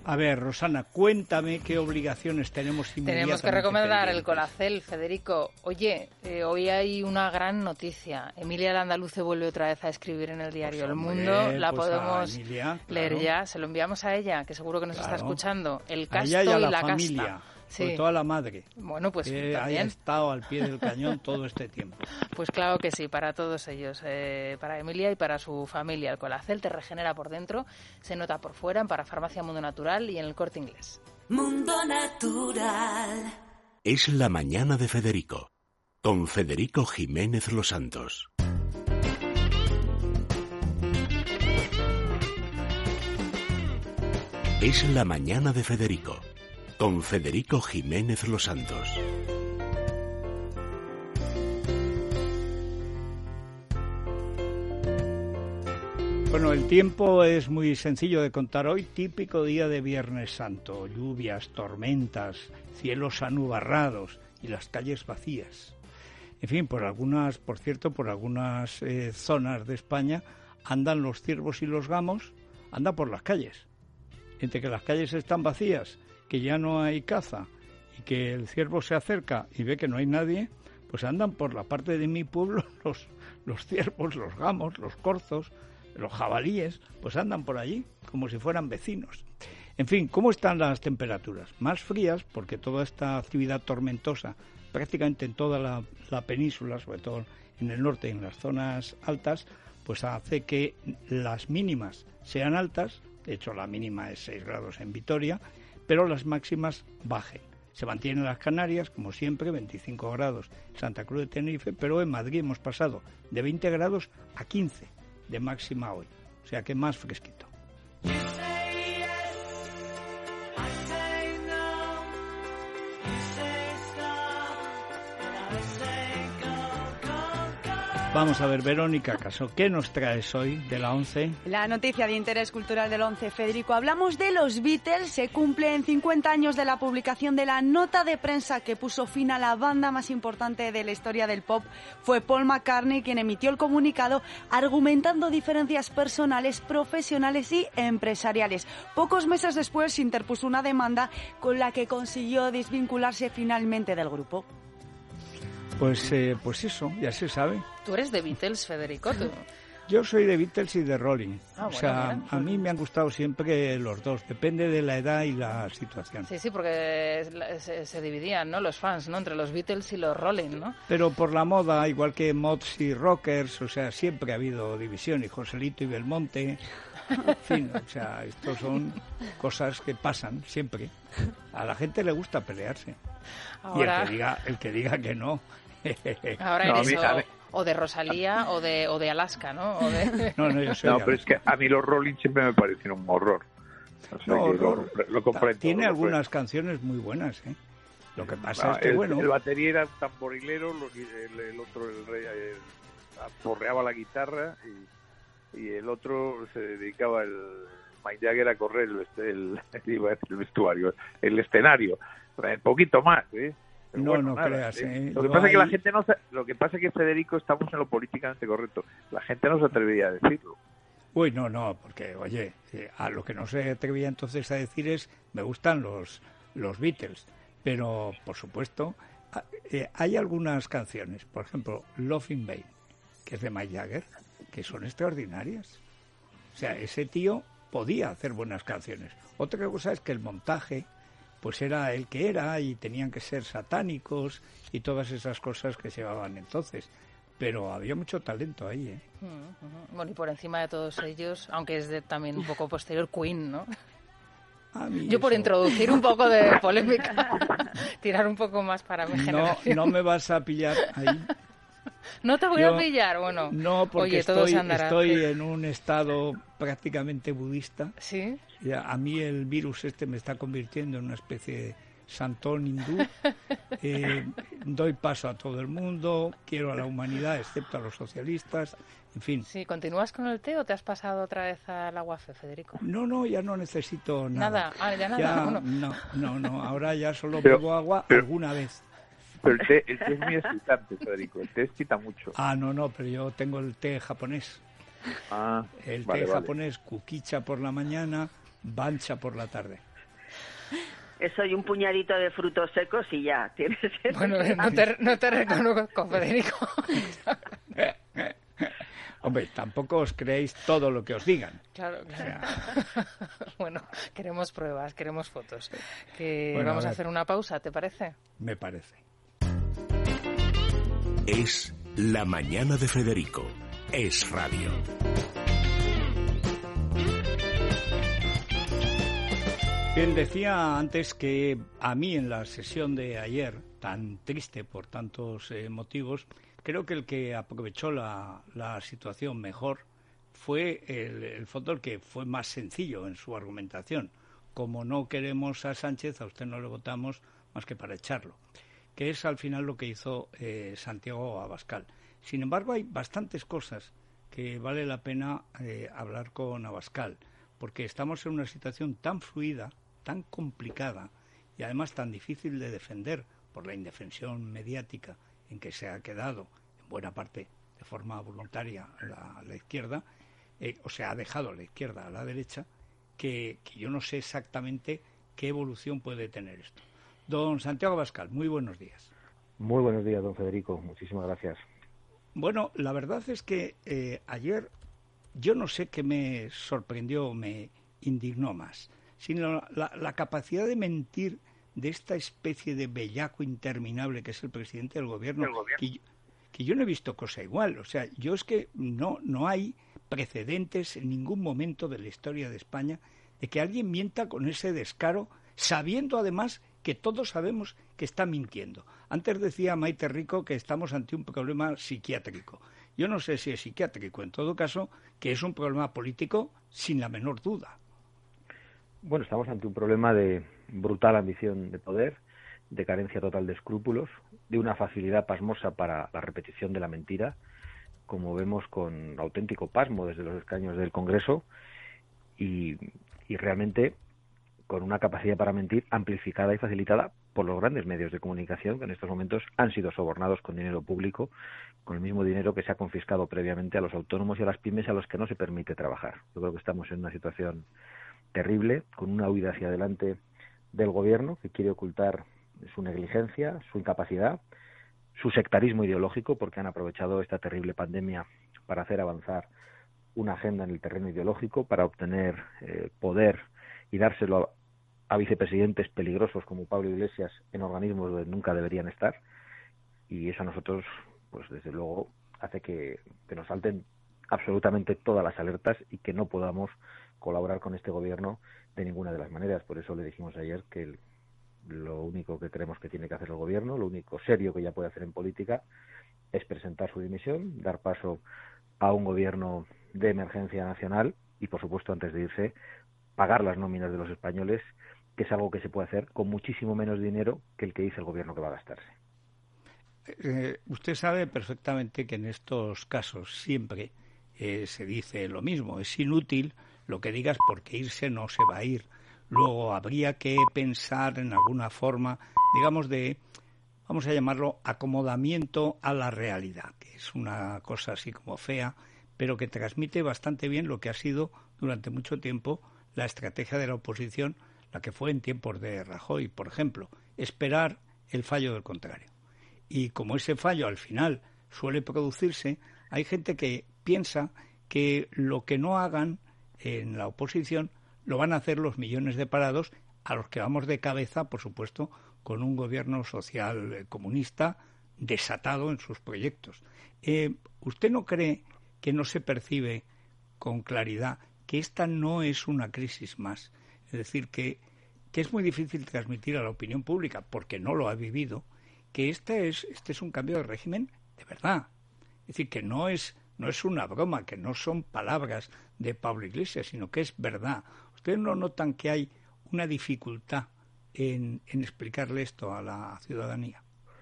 A ver, Rosana, cuéntame qué obligaciones tenemos inmediatamente. Tenemos que recomendar el pendientes. Colacel, Federico. Oye, hoy hay una gran noticia. Emilia Landaluce vuelve otra vez a escribir en el diario El Mundo. La podemos leer ya. Se lo enviamos a ella, que seguro que nos está escuchando. El casto a ella y y a la familia. casta. Sobre Sí. todo a la madre, Bueno, pues que haya también. estado al pie del cañón todo este tiempo. Pues claro que sí, para todos ellos, para Emilia y para su familia. El Colacel te regenera por dentro, se nota por fuera en Parafarmacia Mundo Natural y en el Corte Inglés. Mundo Natural. Es la mañana de Federico, con Federico Jiménez Los Santos. Es la mañana de Federico, con Federico Jiménez Los Santos. Bueno, el tiempo es muy sencillo de contar hoy, típico día de Viernes Santo, lluvias, tormentas, cielos anubarrados y las calles vacías. En fin, por algunas zonas de España andan los ciervos y los gamos, andan por las calles. Entre que las calles están vacías, que ya no hay caza y que el ciervo se acerca y ve que no hay nadie, pues andan por la parte de mi pueblo los ciervos, los gamos, los corzos, los jabalíes, pues andan por allí como si fueran vecinos. En fin, ¿cómo están las temperaturas? Más frías, porque toda esta actividad tormentosa, prácticamente en toda la península, sobre todo en el norte y en las zonas altas, pues hace que las mínimas sean altas. De hecho, la mínima es 6 grados en Vitoria, pero las máximas bajen. Se mantienen las Canarias, como siempre, 25 grados en Santa Cruz de Tenerife, pero en Madrid hemos pasado de 20 grados a 15 de máxima hoy, o sea que más fresquito. Vamos a ver, Verónica Caso, ¿qué nos traes hoy de la 11? La noticia de interés cultural del 11, Federico. Hablamos de los Beatles. Se cumplen 50 años de la publicación de la nota de prensa que puso fin a la banda más importante de la historia del pop. Fue Paul McCartney quien emitió el comunicado argumentando diferencias personales, profesionales y empresariales. Pocos meses después se interpuso una demanda con la que consiguió desvincularse finalmente del grupo. Pues eso, ya se sabe. Tú eres de Beatles, Federico, ¿tú? Yo soy de Beatles y de Rolling. Ah, o sea, mira. a mí me han gustado siempre los dos, depende de la edad y la situación. Sí, porque se dividían, ¿no? Los fans, ¿no? Entre los Beatles y los Rolling, ¿no? Pero por la moda, igual que mods y rockers, o sea, siempre ha habido división, y Joselito y Belmonte, en fin, o sea, estos son cosas que pasan siempre. A la gente le gusta pelearse. Ahora... Y el que diga que no. Ahora eres o de Rosalía o de Alaska, ¿no? No, yo soy no, de pero es que a mí los Rolling siempre me parecieron un horror. O sea, no, lo comprendo. Tiene algunas canciones muy buenas, ¿eh? Lo que pasa es que, el batería era tamborilero, el otro, el rey, aporreaba la guitarra y el otro se dedicaba, el Mick Jagger, a correr el vestuario, el escenario. Un poquito más, ¿eh? No creas, ¿eh? Lo que pasa es que la gente no, lo que pasa es que, Federico, estamos en lo políticamente correcto. La gente no se atrevía a decirlo. Uy, no, porque, oye, a lo que no se atrevía entonces a decir es, me gustan los Beatles, pero, por supuesto, hay algunas canciones, por ejemplo, Love in Vain, que es de Mick Jagger, que son extraordinarias. O sea, ese tío podía hacer buenas canciones. Otra cosa es que el montaje pues era el que era y tenían que ser satánicos y todas esas cosas que se llevaban entonces. Pero había mucho talento ahí, ¿eh? Bueno, y por encima de todos ellos, aunque es también un poco posterior, Queen, ¿no? Yo por introducir un poco de polémica, tirar un poco más para mi generación. No me vas a pillar ahí. ¿No te voy a pillar? Bueno, no, porque oye, estoy en un estado prácticamente budista. ¿Sí? A mí el virus me está convirtiendo en una especie de santón hindú. Doy paso a todo el mundo, quiero a la humanidad, excepto a los socialistas, en fin. Sí, ¿continúas con el té o te has pasado otra vez al agua, Federico? No, ya no necesito nada. Ya nada. No, ahora ya solo bebo agua alguna vez. Pero el té es muy excitante, Federico. El té excita mucho. No, pero yo tengo el té japonés. Té japonés, kukicha por la mañana, bancha por la tarde. Eso y un puñadito de frutos secos y ya tienes. Bueno, no te reconozco, Federico. Hombre, tampoco os creéis todo lo que os digan. Claro. O sea... Bueno, queremos pruebas, queremos fotos. Bueno, vamos a hacer una pausa, ¿te parece? Me parece. Es La Mañana de Federico. Es radio. Bien, decía antes que a mí en la sesión de ayer, tan triste por tantos motivos, creo que el que aprovechó la situación mejor fue el fondo que fue más sencillo en su argumentación. Como no queremos a Sánchez, a usted no le votamos más que para echarlo, que es al final lo que hizo Santiago Abascal. Sin embargo, hay bastantes cosas que vale la pena hablar con Abascal, porque estamos en una situación tan fluida, tan complicada y además tan difícil de defender por la indefensión mediática en que se ha quedado, en buena parte de forma voluntaria, la izquierda, o sea, ha dejado la izquierda a la derecha, que yo no sé exactamente qué evolución puede tener esto. Don Santiago Abascal, muy buenos días. Muy buenos días, don Federico. Muchísimas gracias. Bueno, la verdad es que ayer yo no sé qué me sorprendió, me indignó más, sino la capacidad de mentir de esta especie de bellaco interminable que es el presidente del gobierno, que yo no he visto cosa igual. O sea, yo es que no hay precedentes en ningún momento de la historia de España de que alguien mienta con ese descaro, sabiendo además que todos sabemos que está mintiendo. Antes decía Maite Rico que estamos ante un problema psiquiátrico. Yo no sé si es psiquiátrico, en todo caso, que es un problema político sin la menor duda. Bueno, estamos ante un problema de brutal ambición de poder, de carencia total de escrúpulos, de una facilidad pasmosa para la repetición de la mentira, como vemos con auténtico pasmo desde los escaños del Congreso, y realmente con una capacidad para mentir amplificada y facilitada por los grandes medios de comunicación que en estos momentos han sido sobornados con dinero público, con el mismo dinero que se ha confiscado previamente a los autónomos y a las pymes a los que no se permite trabajar. Yo creo que estamos en una situación terrible, con una huida hacia adelante del gobierno que quiere ocultar su negligencia, su incapacidad, su sectarismo ideológico, porque han aprovechado esta terrible pandemia para hacer avanzar una agenda en el terreno ideológico, para obtener poder y dárselo a vicepresidentes peligrosos como Pablo Iglesias en organismos donde nunca deberían estar, y eso a nosotros, pues desde luego, hace que nos salten absolutamente todas las alertas y que no podamos colaborar con este gobierno de ninguna de las maneras. Por eso le dijimos ayer que lo único que creemos que tiene que hacer el gobierno, lo único serio que ya puede hacer en política, es presentar su dimisión, dar paso a un gobierno de emergencia nacional y, por supuesto, antes de irse, pagar las nóminas de los españoles, que es algo que se puede hacer con muchísimo menos dinero que el que dice el gobierno que va a gastarse. Usted sabe perfectamente que en estos casos siempre se dice lo mismo. Es inútil lo que digas porque irse no se va a ir. Luego habría que pensar en alguna forma, digamos, de, vamos a llamarlo, acomodamiento a la realidad, que es una cosa así como fea, pero que transmite bastante bien lo que ha sido durante mucho tiempo la estrategia de la oposición, la que fue en tiempos de Rajoy, por ejemplo, esperar el fallo del contrario. Y como ese fallo al final suele producirse, hay gente que piensa que lo que no hagan en la oposición lo van a hacer los millones de parados, a los que vamos de cabeza, por supuesto, con un gobierno social comunista desatado en sus proyectos. ¿Usted no cree que no se percibe con claridad que esta no es una crisis más? Es decir, que es muy difícil transmitir a la opinión pública, porque no lo ha vivido, que este es un cambio de régimen de verdad. Es decir, que no es una broma, que no son palabras de Pablo Iglesias, sino que es verdad. ¿Ustedes no notan que hay una dificultad en explicarle esto a la ciudadanía?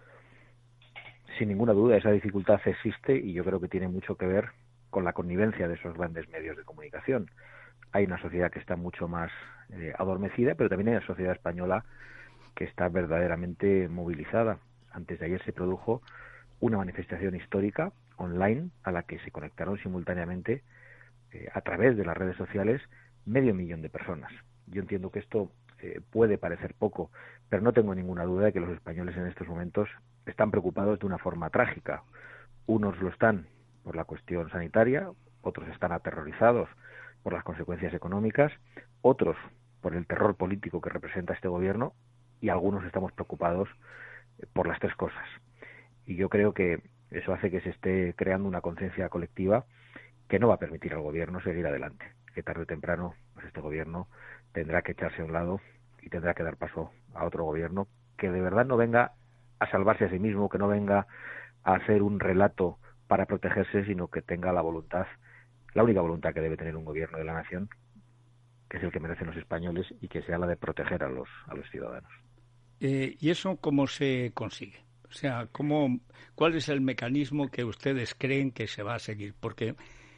Sin ninguna duda, esa dificultad existe y yo creo que tiene mucho que ver con la connivencia de esos grandes medios de comunicación. Hay una sociedad que está mucho más adormecida, pero también hay una sociedad española que está verdaderamente movilizada. Antes de ayer se produjo una manifestación histórica online a la que se conectaron simultáneamente a través de las redes sociales 500.000 de personas. Yo entiendo que esto puede parecer poco, pero no tengo ninguna duda de que los españoles en estos momentos están preocupados de una forma trágica. Unos lo están por la cuestión sanitaria, otros están aterrorizados por las consecuencias económicas, otros por el terror político que representa este gobierno, y algunos estamos preocupados por las tres cosas. Y yo creo que eso hace que se esté creando una conciencia colectiva que no va a permitir al gobierno seguir adelante, que tarde o temprano pues este gobierno tendrá que echarse a un lado y tendrá que dar paso a otro gobierno que de verdad no venga a salvarse a sí mismo, que no venga a hacer un relato para protegerse, sino que tenga la voluntad, la única voluntad que debe tener un gobierno de la nación, que es el que merecen los españoles, y que sea la de proteger a los ciudadanos. ¿Y eso cómo se consigue? O sea, ¿cuál es el mecanismo que ustedes creen que se va a seguir? Porque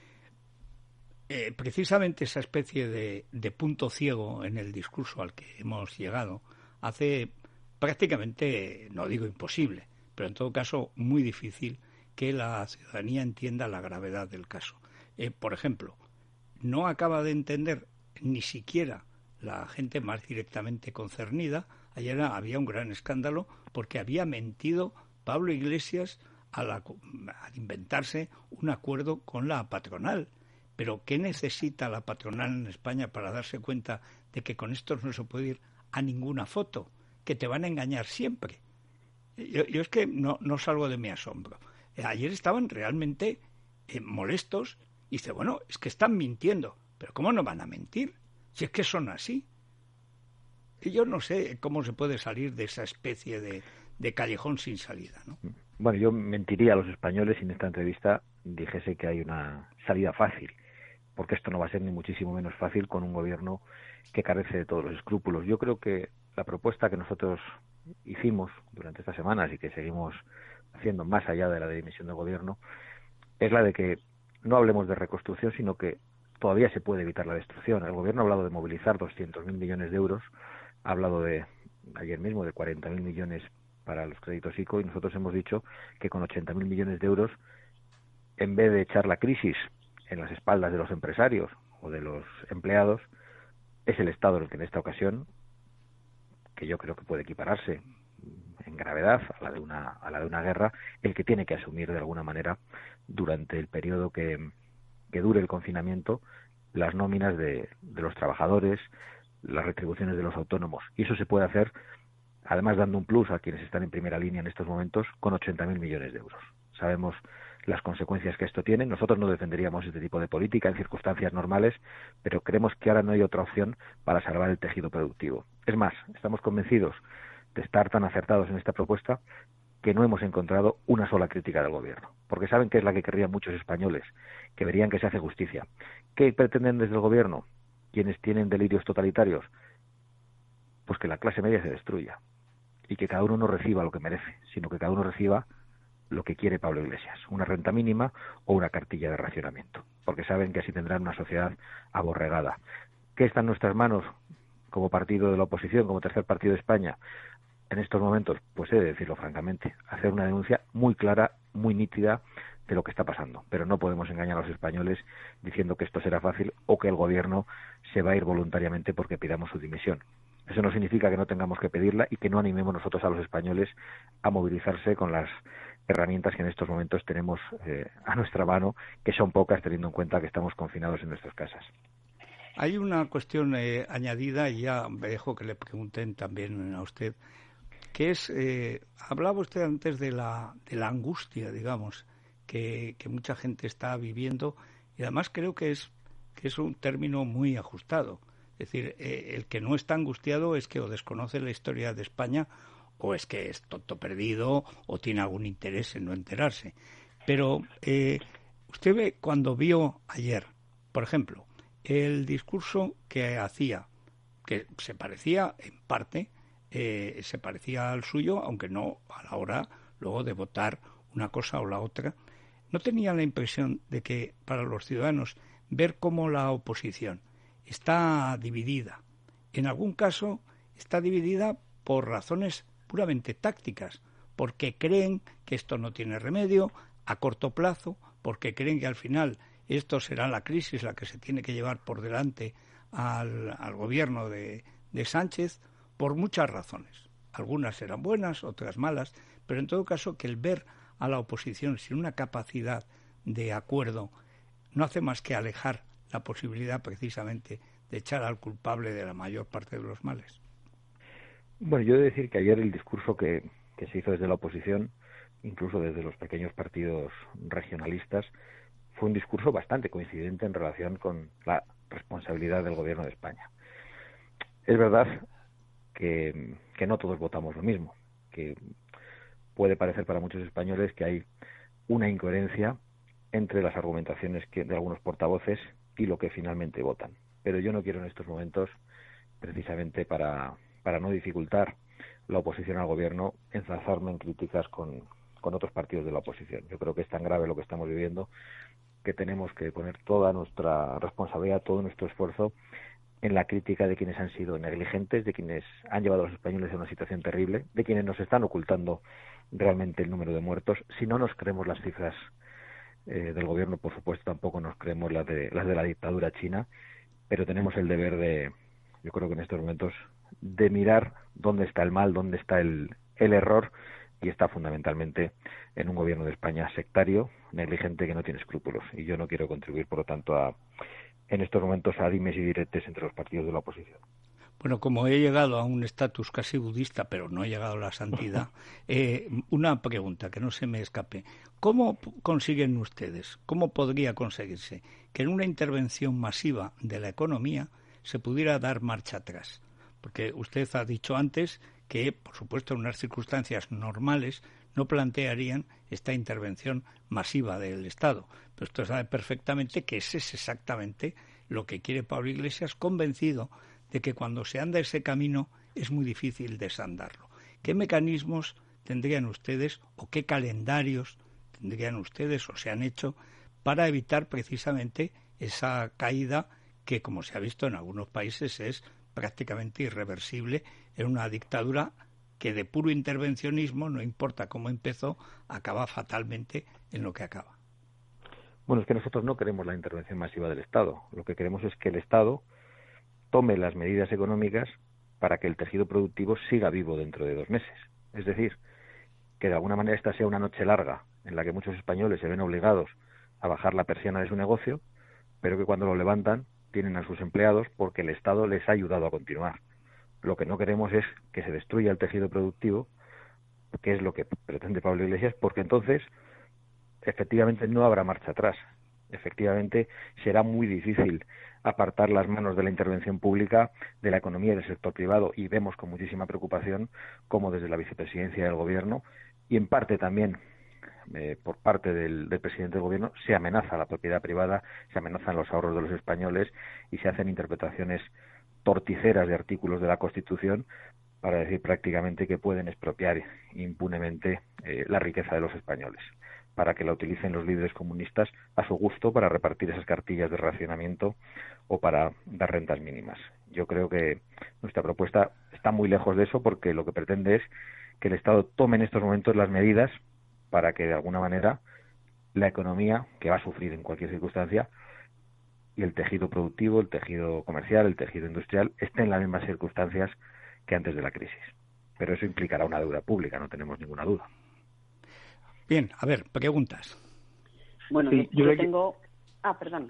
precisamente esa especie de punto ciego en el discurso al que hemos llegado hace prácticamente, no digo imposible, pero en todo caso muy difícil que la ciudadanía entienda la gravedad del caso. Por ejemplo, no acaba de entender ni siquiera la gente más directamente concernida. Ayer había un gran escándalo porque había mentido Pablo Iglesias al inventarse un acuerdo con la patronal. Pero ¿qué necesita la patronal en España para darse cuenta de que con estos no se puede ir a ninguna foto? Que te van a engañar siempre. Yo es que no salgo de mi asombro. Ayer estaban realmente molestos y dice, bueno, es que están mintiendo. Pero ¿cómo no van a mentir? Si es que son así. Y yo no sé cómo se puede salir de esa especie de callejón sin salida, ¿no? Bueno, yo mentiría a los españoles si en esta entrevista dijese que hay una salida fácil, porque esto no va a ser ni muchísimo menos fácil con un gobierno que carece de todos los escrúpulos. Yo creo que la propuesta que nosotros hicimos durante estas semanas y que seguimos haciendo más allá de la dimisión del gobierno es la de que no hablemos de reconstrucción, sino que todavía se puede evitar la destrucción. El gobierno ha hablado de movilizar 200.000 millones de euros, ha hablado ayer mismo de 40.000 millones para los créditos ICO, y nosotros hemos dicho que con 80.000 millones de euros, en vez de echar la crisis en las espaldas de los empresarios o de los empleados, es el Estado el que en esta ocasión, que yo creo que puede equipararse en gravedad a la de una guerra, el que tiene que asumir de alguna manera durante el periodo que dure el confinamiento las nóminas de los trabajadores, las retribuciones de los autónomos. Y eso se puede hacer, además dando un plus a quienes están en primera línea en estos momentos, con 80.000 millones de euros. Sabemos las consecuencias que esto tiene. Nosotros no defenderíamos este tipo de política en circunstancias normales, pero creemos que ahora no hay otra opción para salvar el tejido productivo. Es más, estamos convencidos de estar tan acertados en esta propuesta que no hemos encontrado una sola crítica del gobierno, porque saben que es la que querrían muchos españoles, que verían que se hace justicia. ¿Qué pretenden desde el gobierno quienes tienen delirios totalitarios? Pues que la clase media se destruya y que cada uno no reciba lo que merece, sino que cada uno reciba lo que quiere Pablo Iglesias, una renta mínima o una cartilla de racionamiento, porque saben que así tendrán una sociedad aborregada. ¿Qué está en nuestras manos como partido de la oposición, como tercer partido de España? En estos momentos, pues he de decirlo francamente, hacer una denuncia muy clara, muy nítida de lo que está pasando. Pero no podemos engañar a los españoles diciendo que esto será fácil o que el gobierno se va a ir voluntariamente porque pidamos su dimisión. Eso no significa que no tengamos que pedirla y que no animemos nosotros a los españoles a movilizarse con las herramientas que en estos momentos tenemos a nuestra mano, que son pocas teniendo en cuenta que estamos confinados en nuestras casas. Hay una cuestión añadida, y ya me dejo que le pregunten también a usted, que es, hablaba usted antes de la angustia, digamos, que mucha gente está viviendo, y además creo que es un término muy ajustado. Es decir, el que no está angustiado es que o desconoce la historia de España o es que es tonto perdido o tiene algún interés en no enterarse. Pero usted ve, cuando vio ayer, por ejemplo, el discurso que hacía, que se parecía en parte, se parecía al suyo, aunque no a la hora luego de votar una cosa o la otra, ¿no tenía la impresión de que para los ciudadanos ver cómo la oposición está dividida, en algún caso está dividida por razones puramente tácticas, porque creen que esto no tiene remedio a corto plazo, porque creen que al final esto será la crisis la que se tiene que llevar por delante al gobierno de de Sánchez por muchas razones. Algunas eran buenas, otras malas, pero en todo caso que el ver a la oposición sin una capacidad de acuerdo no hace más que alejar la posibilidad precisamente de echar al culpable de la mayor parte de los males. Bueno, yo he de decir que ayer el discurso que se hizo desde la oposición, incluso desde los pequeños partidos regionalistas, fue un discurso bastante coincidente en relación con la responsabilidad del Gobierno de España. Es verdad que no todos votamos lo mismo, que puede parecer para muchos españoles que hay una incoherencia entre las argumentaciones de algunos portavoces y lo que finalmente votan. Pero yo no quiero en estos momentos, precisamente para no dificultar la oposición al Gobierno, enzarzarme en críticas con otros partidos de la oposición. Yo creo que es tan grave lo que estamos viviendo que tenemos que poner toda nuestra responsabilidad, todo nuestro esfuerzo en la crítica de quienes han sido negligentes, de quienes han llevado a los españoles a una situación terrible, de quienes nos están ocultando realmente el número de muertos. Si no nos creemos las cifras del Gobierno, por supuesto, tampoco nos creemos las de la dictadura china, pero tenemos el deber yo creo que en estos momentos, de mirar dónde está el mal, dónde está el error, y está fundamentalmente en un Gobierno de España sectario, negligente, que no tiene escrúpulos. Y yo no quiero contribuir, por lo tanto, en estos momentos a dimes y diretes entre los partidos de la oposición. Bueno, como he llegado a un estatus casi budista, pero no he llegado a la santidad, una pregunta que no se me escape. ¿Cómo consiguen ustedes, cómo podría conseguirse que en una intervención masiva de la economía se pudiera dar marcha atrás? Porque usted ha dicho antes que, por supuesto, en unas circunstancias normales no plantearían esta intervención masiva del Estado. Pero usted sabe perfectamente que ese es exactamente lo que quiere Pablo Iglesias, convencido de que cuando se anda ese camino es muy difícil desandarlo. ¿Qué mecanismos tendrían ustedes o qué calendarios tendrían ustedes o se han hecho para evitar precisamente esa caída que, como se ha visto en algunos países, es prácticamente irreversible en una dictadura que de puro intervencionismo, no importa cómo empezó, acaba fatalmente en lo que acaba? Bueno, es que nosotros no queremos la intervención masiva del Estado. Lo que queremos es que el Estado tome las medidas económicas para que el tejido productivo siga vivo dentro de 2 meses. Es decir, que de alguna manera esta sea una noche larga en la que muchos españoles se ven obligados a bajar la persiana de su negocio, pero que cuando lo levantan tienen a sus empleados porque el Estado les ha ayudado a continuar. Lo que no queremos es que se destruya el tejido productivo, que es lo que pretende Pablo Iglesias, porque entonces efectivamente no habrá marcha atrás. Efectivamente será muy difícil apartar las manos de la intervención pública de la economía y del sector privado, y vemos con muchísima preocupación cómo desde la vicepresidencia del Gobierno y en parte también por parte del presidente del Gobierno se amenaza la propiedad privada, se amenazan los ahorros de los españoles y se hacen interpretaciones torticeras de artículos de la Constitución para decir prácticamente que pueden expropiar impunemente la riqueza de los españoles, para que la utilicen los líderes comunistas a su gusto para repartir esas cartillas de racionamiento o para dar rentas mínimas. Yo creo que nuestra propuesta está muy lejos de eso, porque lo que pretende es que el Estado tome en estos momentos las medidas para que de alguna manera la economía, que va a sufrir en cualquier circunstancia, y el tejido productivo, el tejido comercial, el tejido industrial, estén en las mismas circunstancias que antes de la crisis. Pero eso implicará una deuda pública, no tenemos ninguna duda. Bien, a ver, preguntas. Bueno, sí, yo tengo... perdón.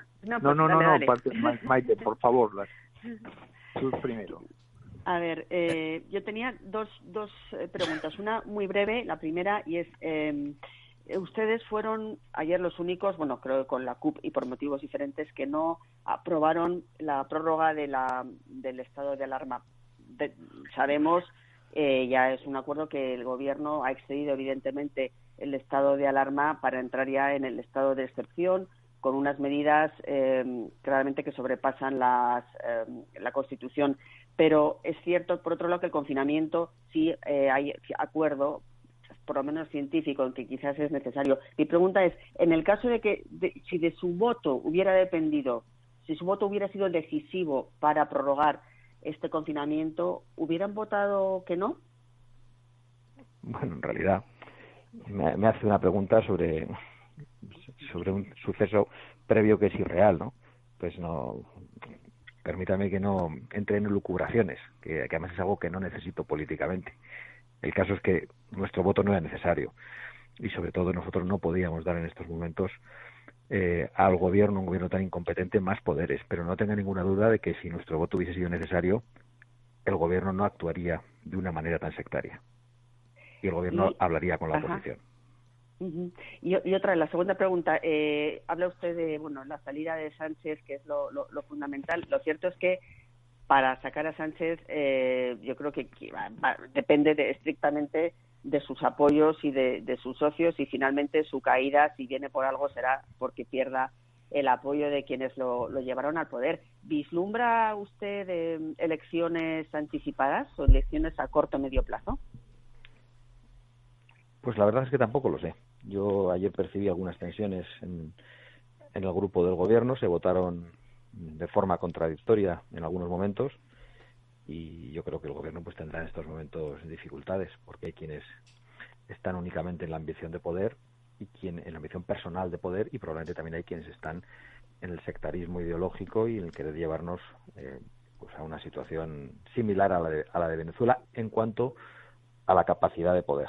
No, Maite, por favor, tú primero. A ver, yo tenía dos preguntas. Una muy breve, la primera, y es... ustedes fueron ayer los únicos, bueno, creo que con la CUP y por motivos diferentes, que no aprobaron la prórroga del estado de alarma. Sabemos, ya es un acuerdo que el Gobierno ha excedido evidentemente el estado de alarma para entrar ya en el estado de excepción, con unas medidas claramente que sobrepasan la Constitución. Pero es cierto, por otro lado, que el confinamiento sí hay acuerdo, por lo menos científico, en que quizás es necesario. Mi pregunta es, en el caso de que si de su voto hubiera dependido, si su voto hubiera sido decisivo para prorrogar este confinamiento, ¿hubieran votado que no? Bueno, en realidad me hace una pregunta sobre un suceso previo que es irreal, ¿no? Pues no permítame que no entre en elucubraciones, que además es algo que no necesito políticamente. El caso es que nuestro voto no era necesario y sobre todo nosotros no podíamos dar en estos momentos al gobierno, un gobierno tan incompetente, más poderes, pero no tenga ninguna duda de que si nuestro voto hubiese sido necesario, el gobierno no actuaría de una manera tan sectaria y el gobierno hablaría con la oposición. Y otra, la segunda pregunta, habla usted de la salida de Sánchez, que es lo fundamental. Lo cierto es que para sacar a Sánchez yo creo que depende estrictamente de sus apoyos y de sus socios, y finalmente su caída, si viene por algo, será porque pierda el apoyo de quienes lo llevaron al poder. ¿Vislumbra usted elecciones anticipadas o elecciones a corto o medio plazo? Pues la verdad es que tampoco lo sé. Yo ayer percibí algunas tensiones en el grupo del gobierno, se votaron de forma contradictoria en algunos momentos y yo creo que el gobierno pues tendrá en estos momentos dificultades porque hay quienes están únicamente en la ambición de poder y en la ambición personal de poder, y probablemente también hay quienes están en el sectarismo ideológico y en el querer llevarnos pues a una situación similar a la de Venezuela en cuanto a la capacidad de poder.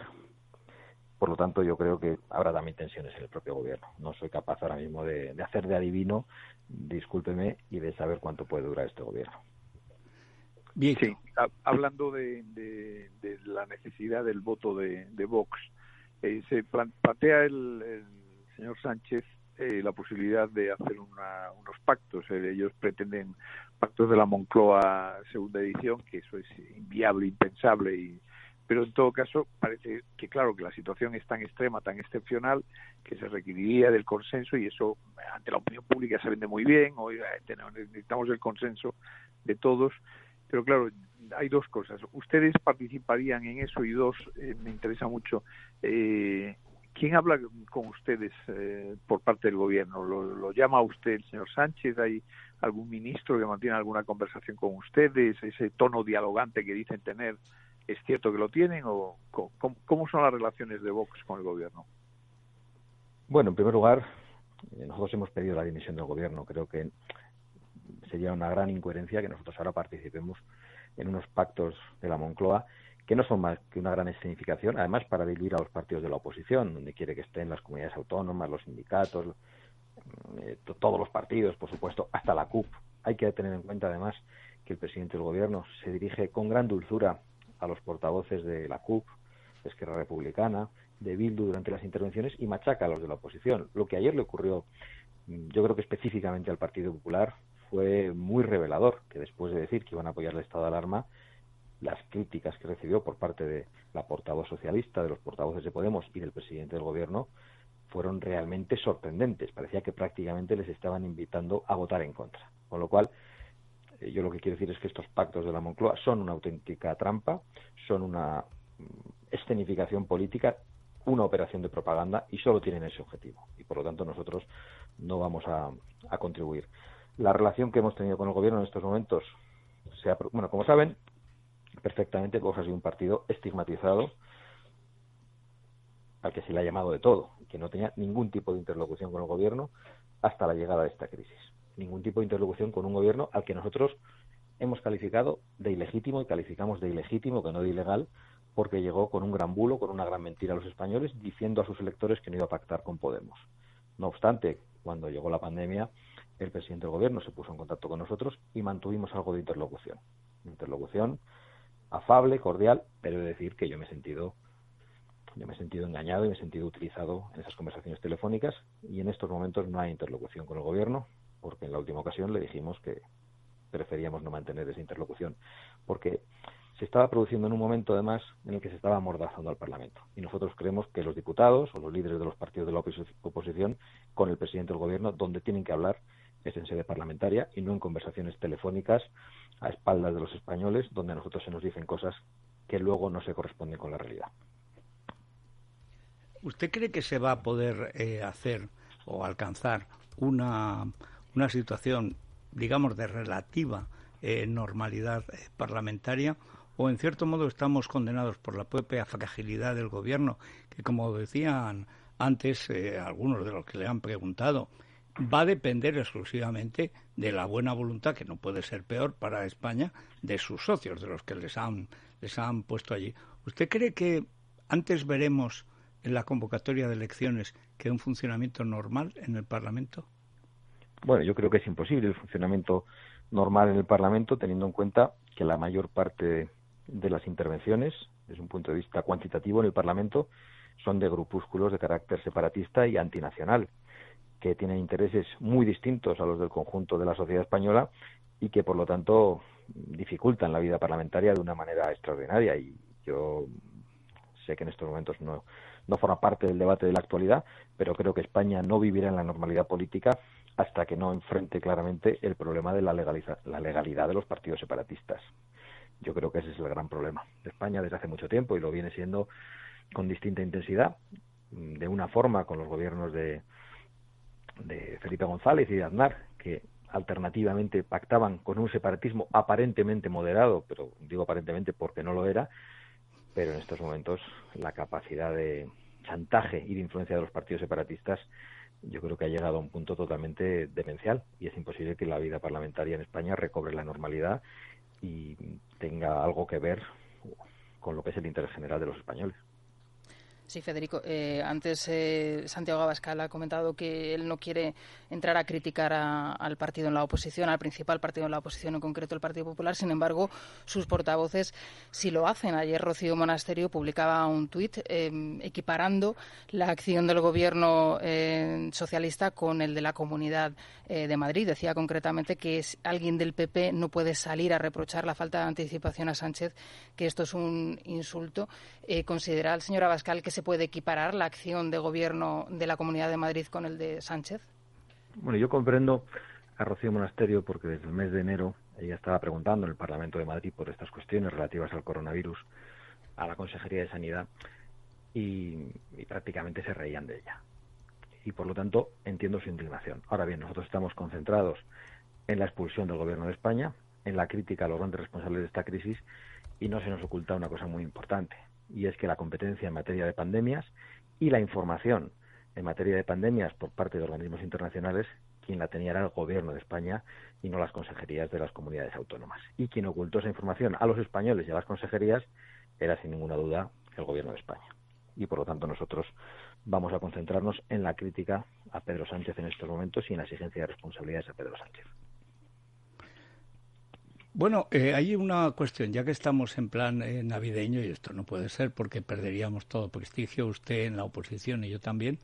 Por lo tanto, yo creo que habrá también tensiones en el propio gobierno. No soy capaz ahora mismo de hacer de adivino, discúlpeme, y de saber cuánto puede durar este gobierno. Bien. Sí, hablando de la necesidad del voto de Vox, se plantea el señor Sánchez la posibilidad de hacer unos pactos. Ellos pretenden pactos de la Moncloa segunda edición, que eso es inviable, impensable, pero en todo caso parece que claro que la situación es tan extrema, tan excepcional, que se requeriría del consenso, y eso ante la opinión pública se vende muy bien. Hoy necesitamos el consenso de todos, pero claro, hay dos cosas. ¿Ustedes participarían en eso? Y dos, me interesa mucho, ¿quién habla con ustedes por parte del gobierno? ¿Lo llama usted el señor Sánchez? ¿Hay algún ministro que mantiene alguna conversación con ustedes? ¿Ese tono dialogante que dicen tener, es cierto que lo tienen? ¿O cómo son las relaciones de Vox con el gobierno? Bueno, en primer lugar, nosotros hemos pedido la dimisión del gobierno. Creo que sería una gran incoherencia que nosotros ahora participemos en unos pactos de la Moncloa que no son más que una gran escenificación, además para diluir a los partidos de la oposición, donde quiere que estén las comunidades autónomas, los sindicatos, todos los partidos, por supuesto, hasta la CUP. Hay que tener en cuenta, además, que el presidente del gobierno se dirige con gran dulzura a los portavoces de la CUP, de Esquerra Republicana, de Bildu durante las intervenciones, y machaca a los de la oposición. Lo que ayer le ocurrió, yo creo que específicamente al Partido Popular, fue muy revelador, que después de decir que iban a apoyar el estado de alarma, las críticas que recibió por parte de la portavoz socialista, de los portavoces de Podemos y del presidente del gobierno fueron realmente sorprendentes. Parecía que prácticamente les estaban invitando a votar en contra. Con lo cual, yo lo que quiero decir es que estos pactos de la Moncloa son una auténtica trampa, son una escenificación política, una operación de propaganda, y solo tienen ese objetivo. Y por lo tanto nosotros no vamos a contribuir. La relación que hemos tenido con el gobierno en estos momentos, como saben perfectamente, Vox ha sido un partido estigmatizado al que se le ha llamado de todo, que no tenía ningún tipo de interlocución con el gobierno hasta la llegada de esta crisis. Ningún tipo de interlocución con un gobierno al que nosotros hemos calificado de ilegítimo, y calificamos de ilegítimo, que no de ilegal, porque llegó con un gran bulo, con una gran mentira a los españoles, diciendo a sus electores que no iba a pactar con Podemos. No obstante, cuando llegó la pandemia, el presidente del gobierno se puso en contacto con nosotros y mantuvimos algo de interlocución. Interlocución afable, cordial, pero he de decir que yo me he sentido engañado y me he sentido utilizado en esas conversaciones telefónicas, y en estos momentos no hay interlocución con el gobierno, porque en la última ocasión le dijimos que preferíamos no mantener esa interlocución, porque se estaba produciendo en un momento, además, en el que se estaba amordazando al Parlamento. Y nosotros creemos que los diputados o los líderes de los partidos de la oposición con el presidente del gobierno, donde tienen que hablar, es en sede parlamentaria y no en conversaciones telefónicas a espaldas de los españoles, donde a nosotros se nos dicen cosas que luego no se corresponden con la realidad. ¿Usted cree que se va a poder hacer o alcanzar una situación, digamos, de relativa normalidad parlamentaria, o en cierto modo estamos condenados por la propia fragilidad del gobierno, que, como decían antes algunos de los que le han preguntado, va a depender exclusivamente de la buena voluntad, que no puede ser peor para España, de sus socios, de los que les han puesto allí. ¿Usted cree que antes veremos en la convocatoria de elecciones que un funcionamiento normal en el Parlamento? Bueno, yo creo que es imposible el funcionamiento normal en el Parlamento, teniendo en cuenta que la mayor parte de las intervenciones, desde un punto de vista cuantitativo en el Parlamento, son de grupúsculos de carácter separatista y antinacional, que tienen intereses muy distintos a los del conjunto de la sociedad española y que, por lo tanto, dificultan la vida parlamentaria de una manera extraordinaria. Y yo sé que en estos momentos no forma parte del debate de la actualidad, pero creo que España no vivirá en la normalidad política hasta que no enfrente claramente el problema de la legalidad de los partidos separatistas. Yo creo que ese es el gran problema de España desde hace mucho tiempo, y lo viene siendo con distinta intensidad, de una forma con los gobiernos de Felipe González y de Aznar, que alternativamente pactaban con un separatismo aparentemente moderado, pero digo aparentemente porque no lo era, pero en estos momentos la capacidad de chantaje y de influencia de los partidos separatistas yo creo que ha llegado a un punto totalmente demencial, y es imposible que la vida parlamentaria en España recobre la normalidad y tenga algo que ver con lo que es el interés general de los españoles. Sí, Federico, antes Santiago Abascal ha comentado que él no quiere entrar a criticar al partido en la oposición, al principal partido en la oposición, en concreto el Partido Popular. Sin embargo, sus portavoces sí lo hacen. Ayer Rocío Monasterio publicaba un tuit equiparando la acción del gobierno socialista con el de la Comunidad de Madrid. Decía concretamente que alguien del PP no puede salir a reprochar la falta de anticipación a Sánchez, que esto es un insulto. ¿Considera el señor Abascal que se puede equiparar la acción de gobierno de la Comunidad de Madrid con el de Sánchez? Bueno, yo comprendo a Rocío Monasterio porque desde el mes de enero ella estaba preguntando en el Parlamento de Madrid por estas cuestiones relativas al coronavirus a la Consejería de Sanidad y prácticamente se reían de ella. Y por lo tanto entiendo su indignación. Ahora bien, nosotros estamos concentrados en la expulsión del Gobierno de España, en la crítica a los grandes responsables de esta crisis, y no se nos oculta una cosa muy importante, y es que la competencia en materia de pandemias y la información en materia de pandemias por parte de organismos internacionales, quien la tenía era el Gobierno de España y no las consejerías de las comunidades autónomas. Y quien ocultó esa información a los españoles y a las consejerías era, sin ninguna duda, el Gobierno de España. Y por lo tanto nosotros vamos a concentrarnos en la crítica a Pedro Sánchez en estos momentos y en la exigencia de responsabilidades a Pedro Sánchez. Bueno, hay una cuestión, ya que estamos en plan navideño, y esto no puede ser porque perderíamos todo prestigio, usted en la oposición y yo también,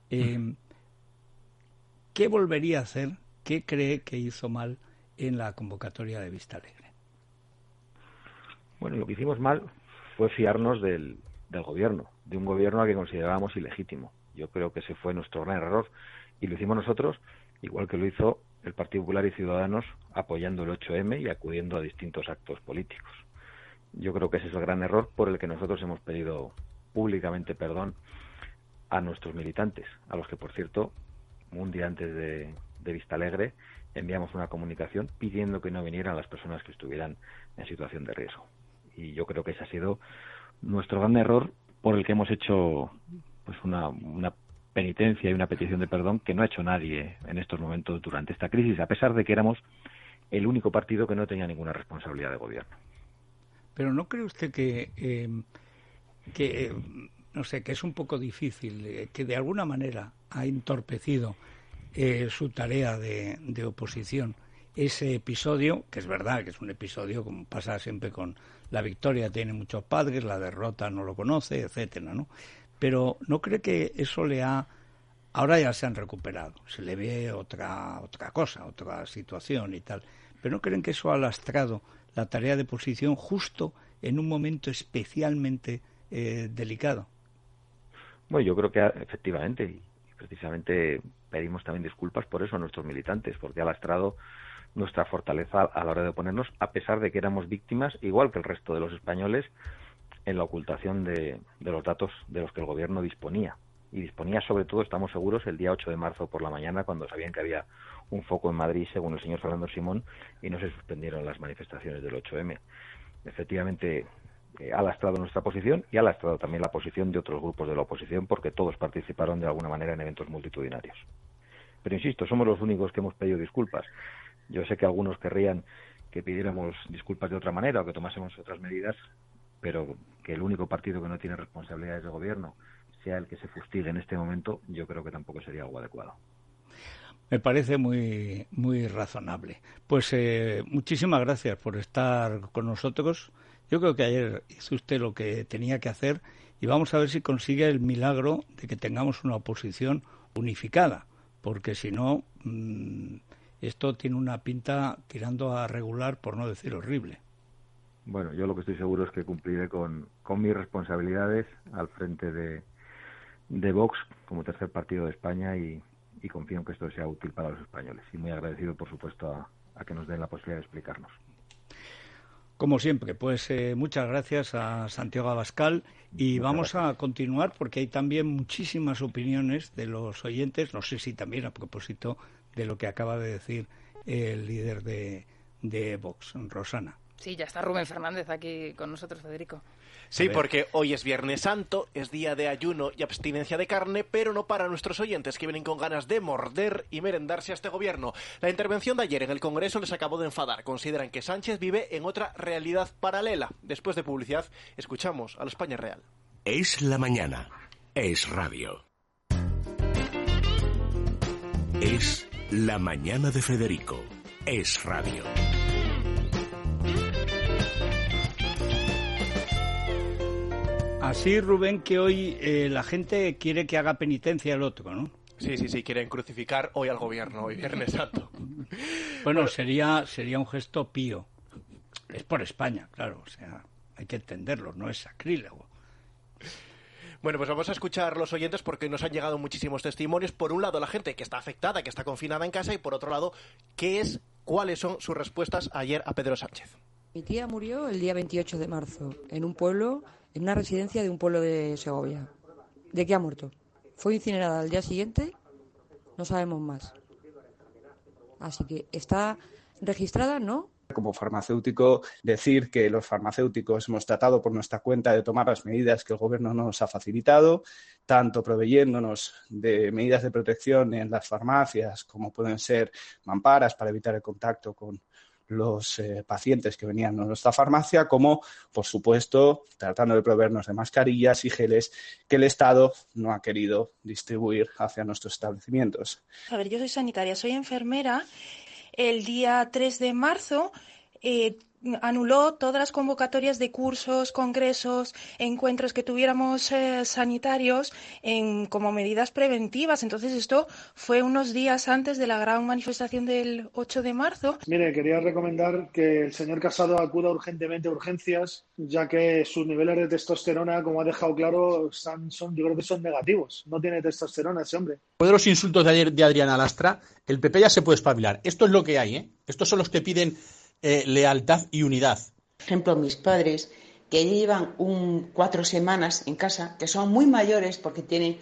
¿qué volvería a hacer? ¿Qué cree que hizo mal en la convocatoria de Vistalegre? Bueno, lo que hicimos mal fue fiarnos del gobierno, de un gobierno al que considerábamos ilegítimo. Yo creo que ese fue nuestro gran error, y lo hicimos nosotros, igual que lo hizo el Partido Popular y Ciudadanos, apoyando el 8M y acudiendo a distintos actos políticos. Yo creo que ese es el gran error por el que nosotros hemos pedido públicamente perdón a nuestros militantes, a los que, por cierto, un día antes de Vistalegre enviamos una comunicación pidiendo que no vinieran las personas que estuvieran en situación de riesgo. Y yo creo que ese ha sido nuestro gran error, por el que hemos hecho pues una penitencia y una petición de perdón que no ha hecho nadie en estos momentos durante esta crisis, a pesar de que éramos el único partido que no tenía ninguna responsabilidad de gobierno. Pero ¿no cree usted que no sé, que es un poco difícil, que de alguna manera ha entorpecido su tarea de oposición ese episodio, que es verdad que es un episodio, como pasa siempre con la victoria, tiene muchos padres, la derrota no lo conoce, etcétera, ¿no? Pero ¿no cree que eso ahora ya se han recuperado, se le ve otra cosa, otra situación y tal, pero ¿no creen que eso ha lastrado la tarea de oposición justo en un momento especialmente delicado? Bueno, yo creo que efectivamente, y precisamente pedimos también disculpas por eso a nuestros militantes, porque ha lastrado nuestra fortaleza a la hora de oponernos, a pesar de que éramos víctimas, igual que el resto de los españoles, en la ocultación de los datos de los que el gobierno disponía. Y disponía sobre todo, estamos seguros, el día 8 de marzo por la mañana, cuando sabían que había un foco en Madrid, según el señor Fernando Simón, y no se suspendieron las manifestaciones del 8M. Efectivamente, ha lastrado nuestra posición y ha lastrado también la posición de otros grupos de la oposición, porque todos participaron de alguna manera en eventos multitudinarios. Pero insisto, somos los únicos que hemos pedido disculpas. Yo sé que algunos querrían que pidiéramos disculpas de otra manera o que tomásemos otras medidas, pero que el único partido que no tiene responsabilidades de gobierno sea el que se fustigue en este momento, yo creo que tampoco sería algo adecuado. Me parece muy, muy razonable. Pues muchísimas gracias por estar con nosotros. Yo creo que ayer hizo usted lo que tenía que hacer y vamos a ver si consigue el milagro de que tengamos una oposición unificada, porque si no, esto tiene una pinta tirando a regular, por no decir horrible. Bueno, yo lo que estoy seguro es que cumpliré con mis responsabilidades al frente de Vox como tercer partido de España y confío en que esto sea útil para los españoles. Y muy agradecido, por supuesto, a que nos den la posibilidad de explicarnos. Como siempre, pues muchas gracias a Santiago Abascal y vamos a continuar porque hay también muchísimas opiniones de los oyentes, no sé si también a propósito de lo que acaba de decir el líder de Vox, Rosana. Sí, ya está Rubén Fernández aquí con nosotros, Federico. Sí, porque hoy es Viernes Santo, es día de ayuno y abstinencia de carne, pero no para nuestros oyentes que vienen con ganas de morder y merendarse a este gobierno. La intervención de ayer en el Congreso les acabó de enfadar. Consideran que Sánchez vive en otra realidad paralela. Después de publicidad, escuchamos a la España real. Es la mañana. Es radio. Es la mañana de Federico. Es radio. Así, Rubén, que hoy la gente quiere que haga penitencia el otro, ¿no? Sí, quieren crucificar hoy al gobierno, hoy Viernes Santo. Bueno, sería un gesto pío. Es por España, claro, o sea, hay que entenderlo, no es sacrílego. Bueno, pues vamos a escuchar los oyentes porque nos han llegado muchísimos testimonios. Por un lado, la gente que está afectada, que está confinada en casa, y por otro lado, cuáles son sus respuestas ayer a Pedro Sánchez. Mi tía murió el día 28 de marzo en una residencia de un pueblo de Segovia. ¿De qué ha muerto? Fue incinerada al día siguiente, no sabemos más. Así que está registrada, ¿no? Como farmacéutico, decir que los farmacéuticos hemos tratado por nuestra cuenta de tomar las medidas que el gobierno nos ha facilitado, tanto proveyéndonos de medidas de protección en las farmacias, como pueden ser mamparas para evitar el contacto con los pacientes que venían a nuestra farmacia, como, por supuesto, tratando de proveernos de mascarillas y geles que el Estado no ha querido distribuir hacia nuestros establecimientos. A ver, yo soy sanitaria, soy enfermera. El día 3 de marzo anuló todas las convocatorias de cursos, congresos, encuentros que tuviéramos sanitarios como medidas preventivas. Entonces esto fue unos días antes de la gran manifestación del 8 de marzo. Mire, quería recomendar que el señor Casado acuda urgentemente a urgencias, ya que sus niveles de testosterona, como ha dejado claro, yo creo que son negativos. No tiene testosterona ese hombre. Después de los insultos de ayer de Adriana Lastra, el PP ya se puede espabilar. Esto es lo que hay, ¿eh? Estos son los que piden lealtad y unidad. Por ejemplo, mis padres, que llevan 4 semanas en casa, que son muy mayores porque tienen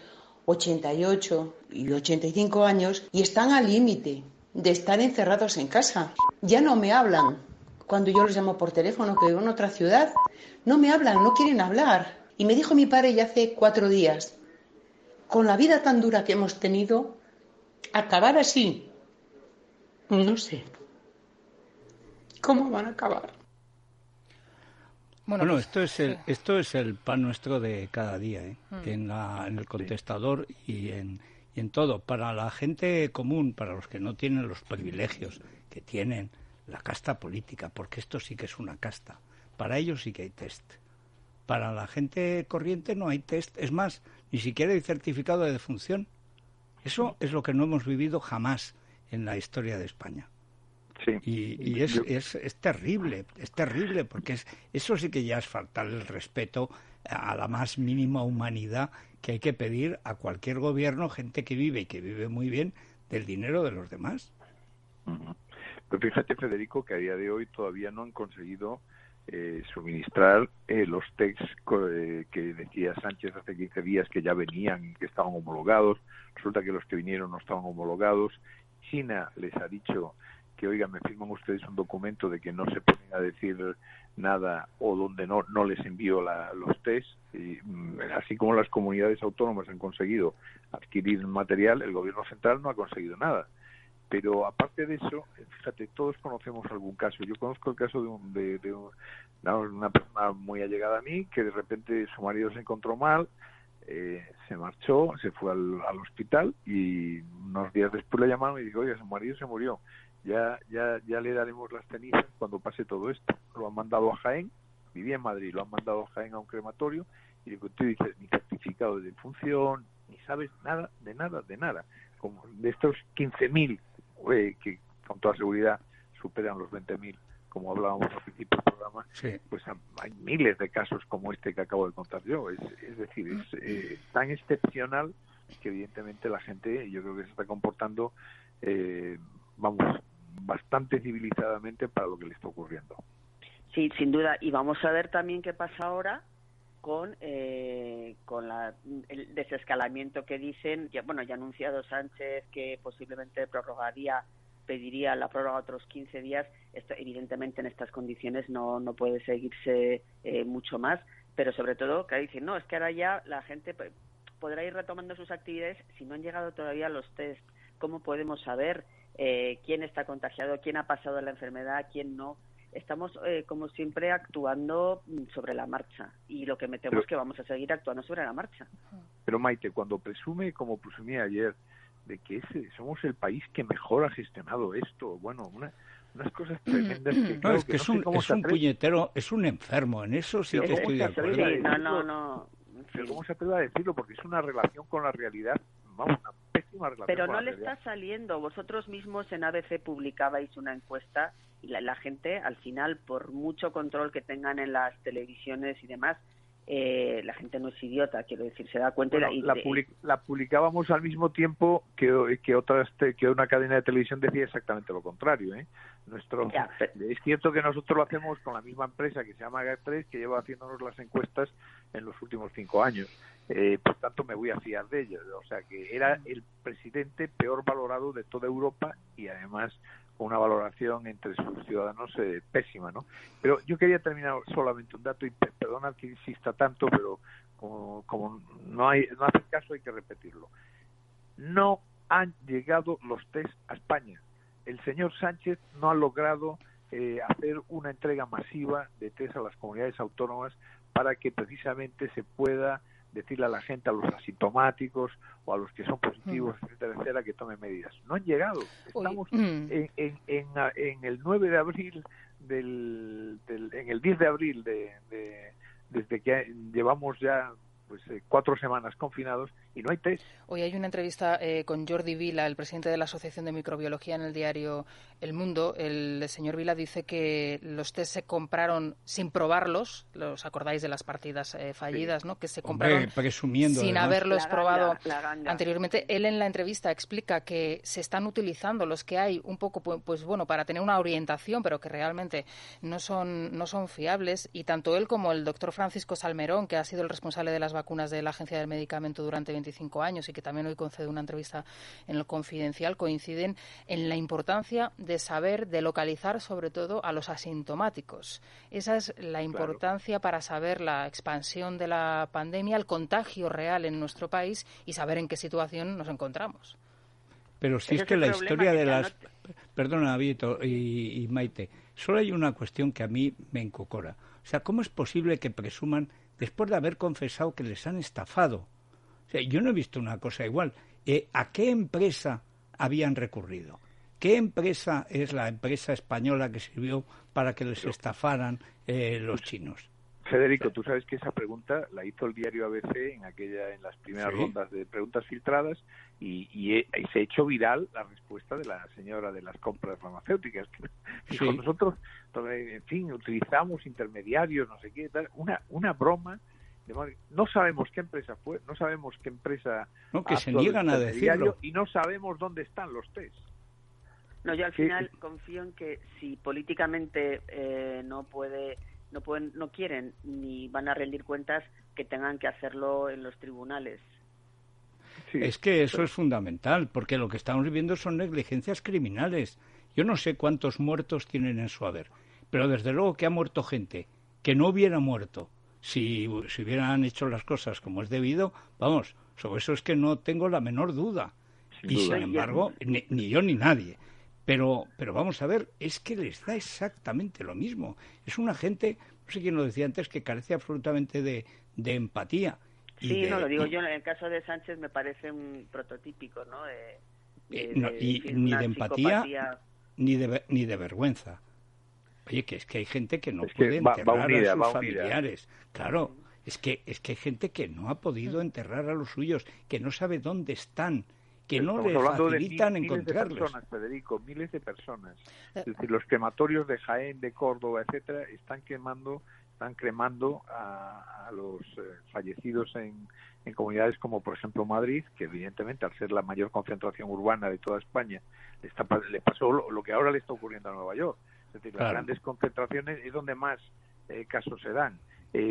88 y 85 años y están al límite de estar encerrados en casa. Ya no me hablan. Cuando yo los llamo por teléfono, que vivo en otra ciudad, no me hablan, no quieren hablar. Y me dijo mi padre ya hace 4 días, con la vida tan dura que hemos tenido, acabar así, no sé. ¿Cómo van a acabar? Bueno, esto es el pan nuestro de cada día, ¿eh? En el contestador y en todo. Para la gente común, para los que no tienen los privilegios que tienen la casta política, porque esto sí que es una casta. Para ellos sí que hay test. Para la gente corriente no hay test. Es más, ni siquiera hay certificado de defunción. Eso es lo que no hemos vivido jamás en la historia de España. Sí. Y es terrible, porque eso sí que ya es faltar el respeto a la más mínima humanidad que hay que pedir a cualquier gobierno, gente que vive y que vive muy bien del dinero de los demás. Pero fíjate, Federico, que a día de hoy todavía no han conseguido suministrar los tests que decía Sánchez hace 15 días que ya venían, que estaban homologados. Resulta que los que vinieron no estaban homologados. China les ha dicho que, oiga, me firman ustedes un documento de que no se ponen a decir nada o donde no les envío los test, y así como las comunidades autónomas han conseguido adquirir material, el gobierno central no ha conseguido nada. Pero aparte de eso, fíjate, todos conocemos algún caso. Yo conozco el caso de una persona muy allegada a mí, que de repente su marido se encontró mal, se marchó, se fue al hospital, y unos días después le llamaron y dijo: oye, su marido se murió, ya le daremos las cenizas cuando pase todo esto. Lo han mandado a Jaén, vivía en Madrid, lo han mandado a Jaén a un crematorio, y tú dices, ni certificado de defunción, ni sabes nada, de nada. Como de estos 15.000, que con toda seguridad superan los 20.000, como hablábamos al principio del programa, sí, pues hay miles de casos como este que acabo de contar yo. Es decir, es tan excepcional que evidentemente la gente, yo creo que se está comportando, bastante civilizadamente para lo que le está ocurriendo. Sí, sin duda. Y vamos a ver también qué pasa ahora con el desescalamiento que dicen. Ya ha anunciado Sánchez que posiblemente pediría la prórroga otros 15 días. Esto, evidentemente, en estas condiciones no puede seguirse mucho más, pero sobre todo que dicen, no, es que ahora ya la gente podrá ir retomando sus actividades. Si no han llegado todavía los test, ¿cómo podemos saber quién está contagiado, quién ha pasado la enfermedad, quién no? Estamos, como siempre, actuando sobre la marcha, y lo que me temo es que vamos a seguir actuando sobre la marcha. Pero Maite, cuando presume, como presumía ayer, de que somos el país que mejor ha gestionado esto, bueno, unas cosas tremendas que no, es que es un puñetero, es un enfermo, en eso sí que estoy de acuerdo. Sí, no. Pero ¿cómo se atreve a decirlo? Porque es una relación con la realidad, una pésima relación. Pero con no la le realidad. Está saliendo. Vosotros mismos en ABC publicabais una encuesta, y la gente, al final, por mucho control que tengan en las televisiones y demás, la gente no es idiota, quiero decir, se da cuenta. Bueno, la publicábamos al mismo tiempo que una cadena de televisión decía exactamente lo contrario, ¿eh? Es cierto que nosotros lo hacemos con la misma empresa que se llama GAR3, que lleva haciéndonos las encuestas en los últimos 5 años. Por tanto, me voy a fiar de ellos. O sea, que era el presidente peor valorado de toda Europa, y además con una valoración entre sus ciudadanos pésima, ¿no? Pero yo quería terminar solamente un dato, y perdona que insista tanto, pero como no hace caso, hay que repetirlo. No han llegado los test a España. El señor Sánchez no ha logrado hacer una entrega masiva de test a las comunidades autónomas para que precisamente se pueda decirle a la gente, a los asintomáticos o a los que son positivos, etcétera, que tomen medidas. No han llegado. Estamos en el 9 de abril en el 10 de abril desde que llevamos ya 4 semanas confinados, y no hay test. Hoy hay una entrevista con Jordi Vila, el presidente de la Asociación de Microbiología, en el diario El Mundo. El señor Vila dice que los test se compraron sin probarlos. ¿Os acordáis de las partidas fallidas, no? Que se compraron sin haberlos probado anteriormente. Él en la entrevista explica que se están utilizando los que hay un poco, para tener una orientación, pero que realmente no son fiables. Y tanto él como el doctor Francisco Salmerón, que ha sido el responsable de las vacunas de la Agencia del Medicamento durante 25 años y que también hoy concede una entrevista en el Confidencial, coinciden en la importancia de saber, de localizar sobre todo a los asintomáticos. Esa es la importancia para saber la expansión de la pandemia, el contagio real en nuestro país y saber en qué situación nos encontramos. Pero si es que la historia de las... Perdona, Vieto y Maite, solo hay una cuestión que a mí me encocora. O sea, ¿cómo es posible que presuman, después de haber confesado que les han estafado? O sea, yo no he visto una cosa igual. ¿A qué empresa habían recurrido? ¿Qué empresa es la empresa española que sirvió para que les estafaran los chinos? Federico, tú sabes que esa pregunta la hizo el diario ABC en las primeras rondas de preguntas filtradas, y se ha hecho viral la respuesta de la señora de las compras farmacéuticas. Dijo, nosotros, en fin, utilizamos intermediarios, no sé qué, tal, una broma. No sabemos qué empresa fue, no sabemos qué empresa... No, que se niegan a decirlo. Y no sabemos dónde están los test. No, yo al final confío en que si políticamente no quieren ni van a rendir cuentas, que tengan que hacerlo en los tribunales. Es que eso es fundamental, porque lo que estamos viviendo son negligencias criminales, Yo no sé cuántos muertos tienen en su haber, pero desde luego que ha muerto gente que no hubiera muerto si hubieran hecho las cosas como es debido, vamos, sobre eso es que no tengo la menor duda. Y sin embargo, ni yo ni nadie. Pero vamos a ver, es que les da exactamente lo mismo. Es una gente, no sé quién lo decía antes, que carece absolutamente de empatía. Sí, no, lo digo yo, en el caso de Sánchez me parece un prototípico, ¿no? Ni de empatía, ni de vergüenza. Oye, que es que hay gente que no puede enterrar a sus familiares. Claro, es que hay gente que no ha podido enterrar a los suyos, que no sabe dónde están, que no le facilitan encontrarlos. Miles de personas, Federico, miles de personas. Es decir, los crematorios de Jaén, de Córdoba, etcétera, están cremando a los fallecidos en comunidades como, por ejemplo, Madrid, que evidentemente, al ser la mayor concentración urbana de toda España, le pasó lo que ahora le está ocurriendo a Nueva York. Es decir, las grandes concentraciones es donde más casos se dan.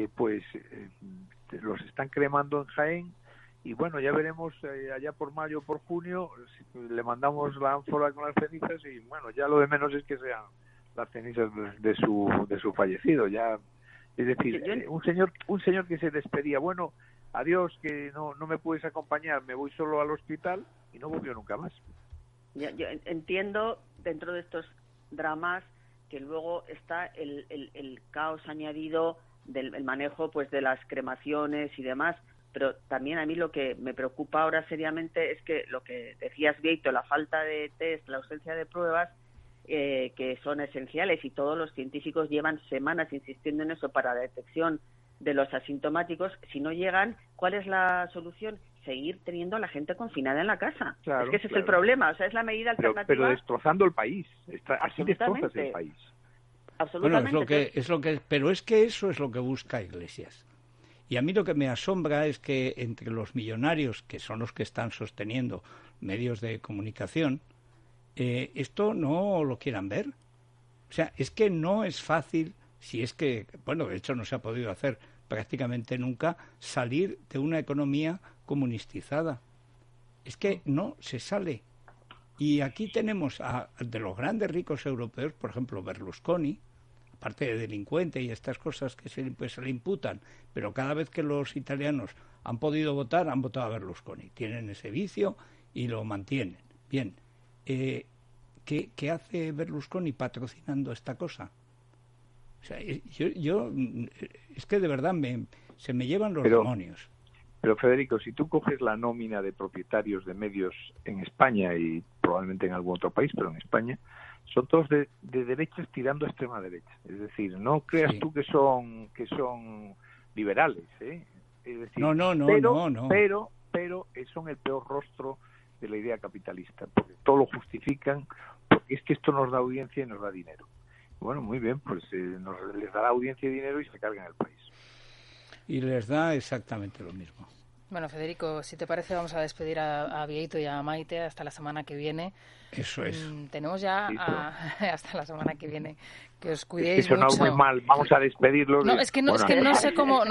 Los están cremando en Jaén. Y bueno, ya veremos allá por mayo, por junio, le mandamos la ánfora con las cenizas y bueno, ya lo de menos es que sean las cenizas de su fallecido. Ya, es decir, un señor que se despedía, bueno, adiós, que no me puedes acompañar, me voy solo al hospital, y no volvió nunca más. Yo entiendo dentro de estos dramas que luego está el caos añadido del manejo pues de las cremaciones y demás. Pero también a mí lo que me preocupa ahora seriamente es que lo que decías, Vieito, la falta de test, la ausencia de pruebas, que son esenciales, y todos los científicos llevan semanas insistiendo en eso para la detección de los asintomáticos. Si no llegan, ¿cuál es la solución? Seguir teniendo a la gente confinada en la casa. Claro, es que ese es el problema, o sea, es la medida alternativa. Pero destrozando el país, así destrozas el país. Absolutamente. Bueno, pero es que eso es lo que busca Iglesias. Y a mí lo que me asombra es que entre los millonarios, que son los que están sosteniendo medios de comunicación, esto no lo quieran ver. O sea, es que no es fácil, si es que, bueno, de hecho no se ha podido hacer prácticamente nunca, salir de una economía comunistizada. Es que no se sale. Y aquí tenemos de los grandes ricos europeos, por ejemplo, Berlusconi, aparte de delincuente y estas cosas que se le imputan, pero cada vez que los italianos han podido votar, han votado a Berlusconi. Tienen ese vicio y lo mantienen. Bien, ¿qué hace Berlusconi patrocinando esta cosa? O sea, yo es que de verdad se me llevan los demonios. Pero Federico, si tú coges la nómina de propietarios de medios en España y probablemente en algún otro país, pero en España, son todos de derechas tirando a extrema derecha. Es decir, no creas tú que son liberales, ¿eh? Es decir, pero son el peor rostro de la idea capitalista, porque todo lo justifican, porque es que esto nos da audiencia y nos da dinero. Bueno, muy bien, pues les dará audiencia y dinero y se cargan el país. Y les da exactamente lo mismo. Bueno, Federico, si te parece, vamos a despedir a Vieito y a Maite hasta la semana que viene. Eso es. Tenemos ya hasta la semana que viene. Que os cuidéis mucho. Eso no muy mal. Vamos a despedirlo. No, es que no sé cómo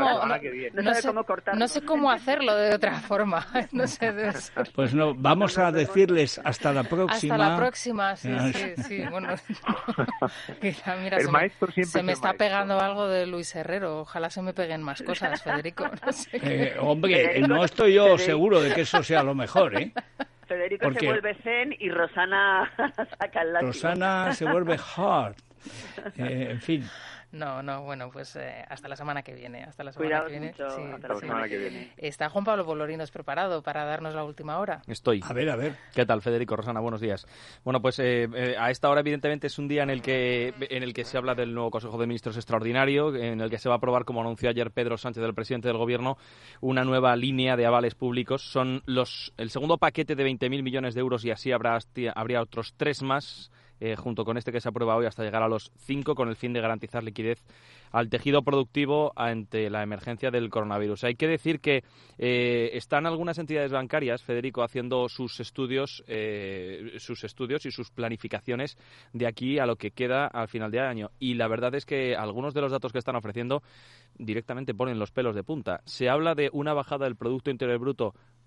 hacerlo de otra forma. No sé. Pues no, vamos a decirles hasta la próxima. Hasta la próxima, sí. Bueno, mira, el maestro siempre se me está pegando algo de Luis Herrero. Ojalá se me peguen más cosas, Federico. No sé hombre, no estoy yo seguro de que eso sea lo mejor, ¿eh? Federico se vuelve zen y Rosana saca el látigo. Rosana se vuelve hard. En fin. No, bueno, pues hasta la semana que viene. Hasta la semana que viene. Mucho, hasta la semana que viene. Está Juan Pablo Bolorinos preparado para darnos la última hora. Estoy. A ver. ¿Qué tal, Federico? Rosana, buenos días. Bueno, pues a esta hora, evidentemente, es un día en el que se habla del nuevo Consejo de Ministros extraordinario, en el que se va a aprobar, como anunció ayer Pedro Sánchez, el presidente del Gobierno, una nueva línea de avales públicos. Son el segundo paquete de 20.000 millones de euros y así habría otros 3 más, junto con este que se aprueba hoy, hasta llegar a los 5, con el fin de garantizar liquidez al tejido productivo ante la emergencia del coronavirus. Hay que decir que están algunas entidades bancarias, Federico, haciendo sus estudios y sus planificaciones de aquí a lo que queda al final de año. Y la verdad es que algunos de los datos que están ofreciendo directamente ponen los pelos de punta. Se habla de una bajada del Producto Interior Bruto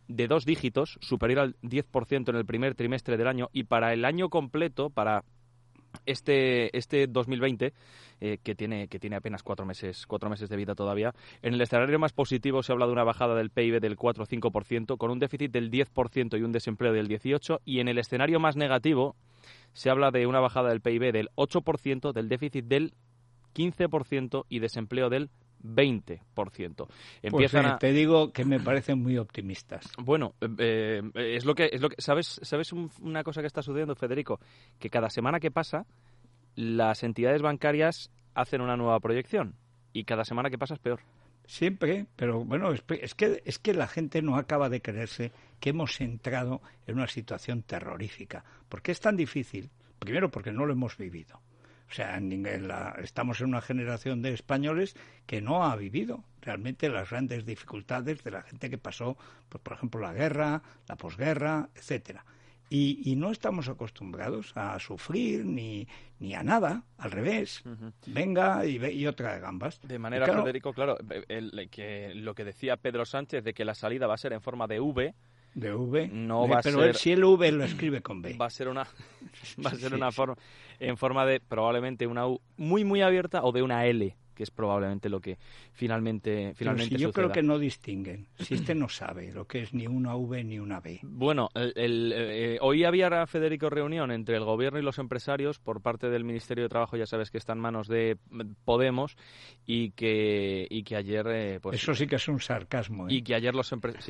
de 2 dígitos, superior al 10% en el primer trimestre del año, y para el año completo, para este 2020, que tiene apenas 4 meses de vida todavía, en el escenario más positivo se habla de una bajada del PIB del 4 o 5%, con un déficit del 10% y un desempleo del 18%, y en el escenario más negativo se habla de una bajada del PIB del 8%, del déficit del 15% y desempleo del 20%. Te digo que me parecen muy optimistas. Bueno, es lo que ¿sabes una cosa que está sucediendo, Federico? Que cada semana que pasa las entidades bancarias hacen una nueva proyección y cada semana que pasa es peor. Siempre, pero bueno, es que la gente no acaba de creerse que hemos entrado en una situación terrorífica. ¿Por qué es tan difícil? Primero, porque no lo hemos vivido. O sea, estamos en una generación de españoles que no ha vivido realmente las grandes dificultades de la gente que pasó, pues, por ejemplo, la guerra, la posguerra, etcétera. Y no estamos acostumbrados a sufrir ni a nada, al revés. Venga y otra de gambas. De manera, claro, Federico, claro, lo que decía Pedro Sánchez de que la salida va a ser en forma de V. De V. No va pero a ser, si el V lo escribe con B. Va a ser una forma en forma de probablemente una U muy muy abierta o de una L, que es probablemente lo que finalmente yo suceda. Creo que no distinguen. Si no sabe lo que es ni una V ni una B. Bueno, hoy había, Federico, reunión entre el gobierno y los empresarios por parte del Ministerio de Trabajo, ya sabes que está en manos de Podemos, y que ayer pues eso sí que es un sarcasmo, ¿eh? Y que ayer los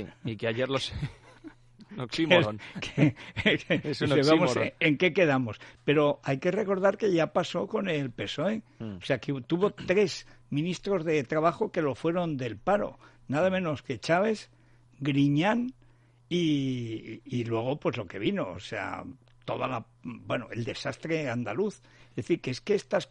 oxímoron. Es un oxímoron. Vamos, ¿en qué quedamos? Pero hay que recordar que ya pasó con el PSOE. O sea, que tuvo 3 ministros de Trabajo que lo fueron del paro. Nada menos que Chávez, Griñán y luego pues lo que vino. O sea, el desastre andaluz. Es decir, que es que estas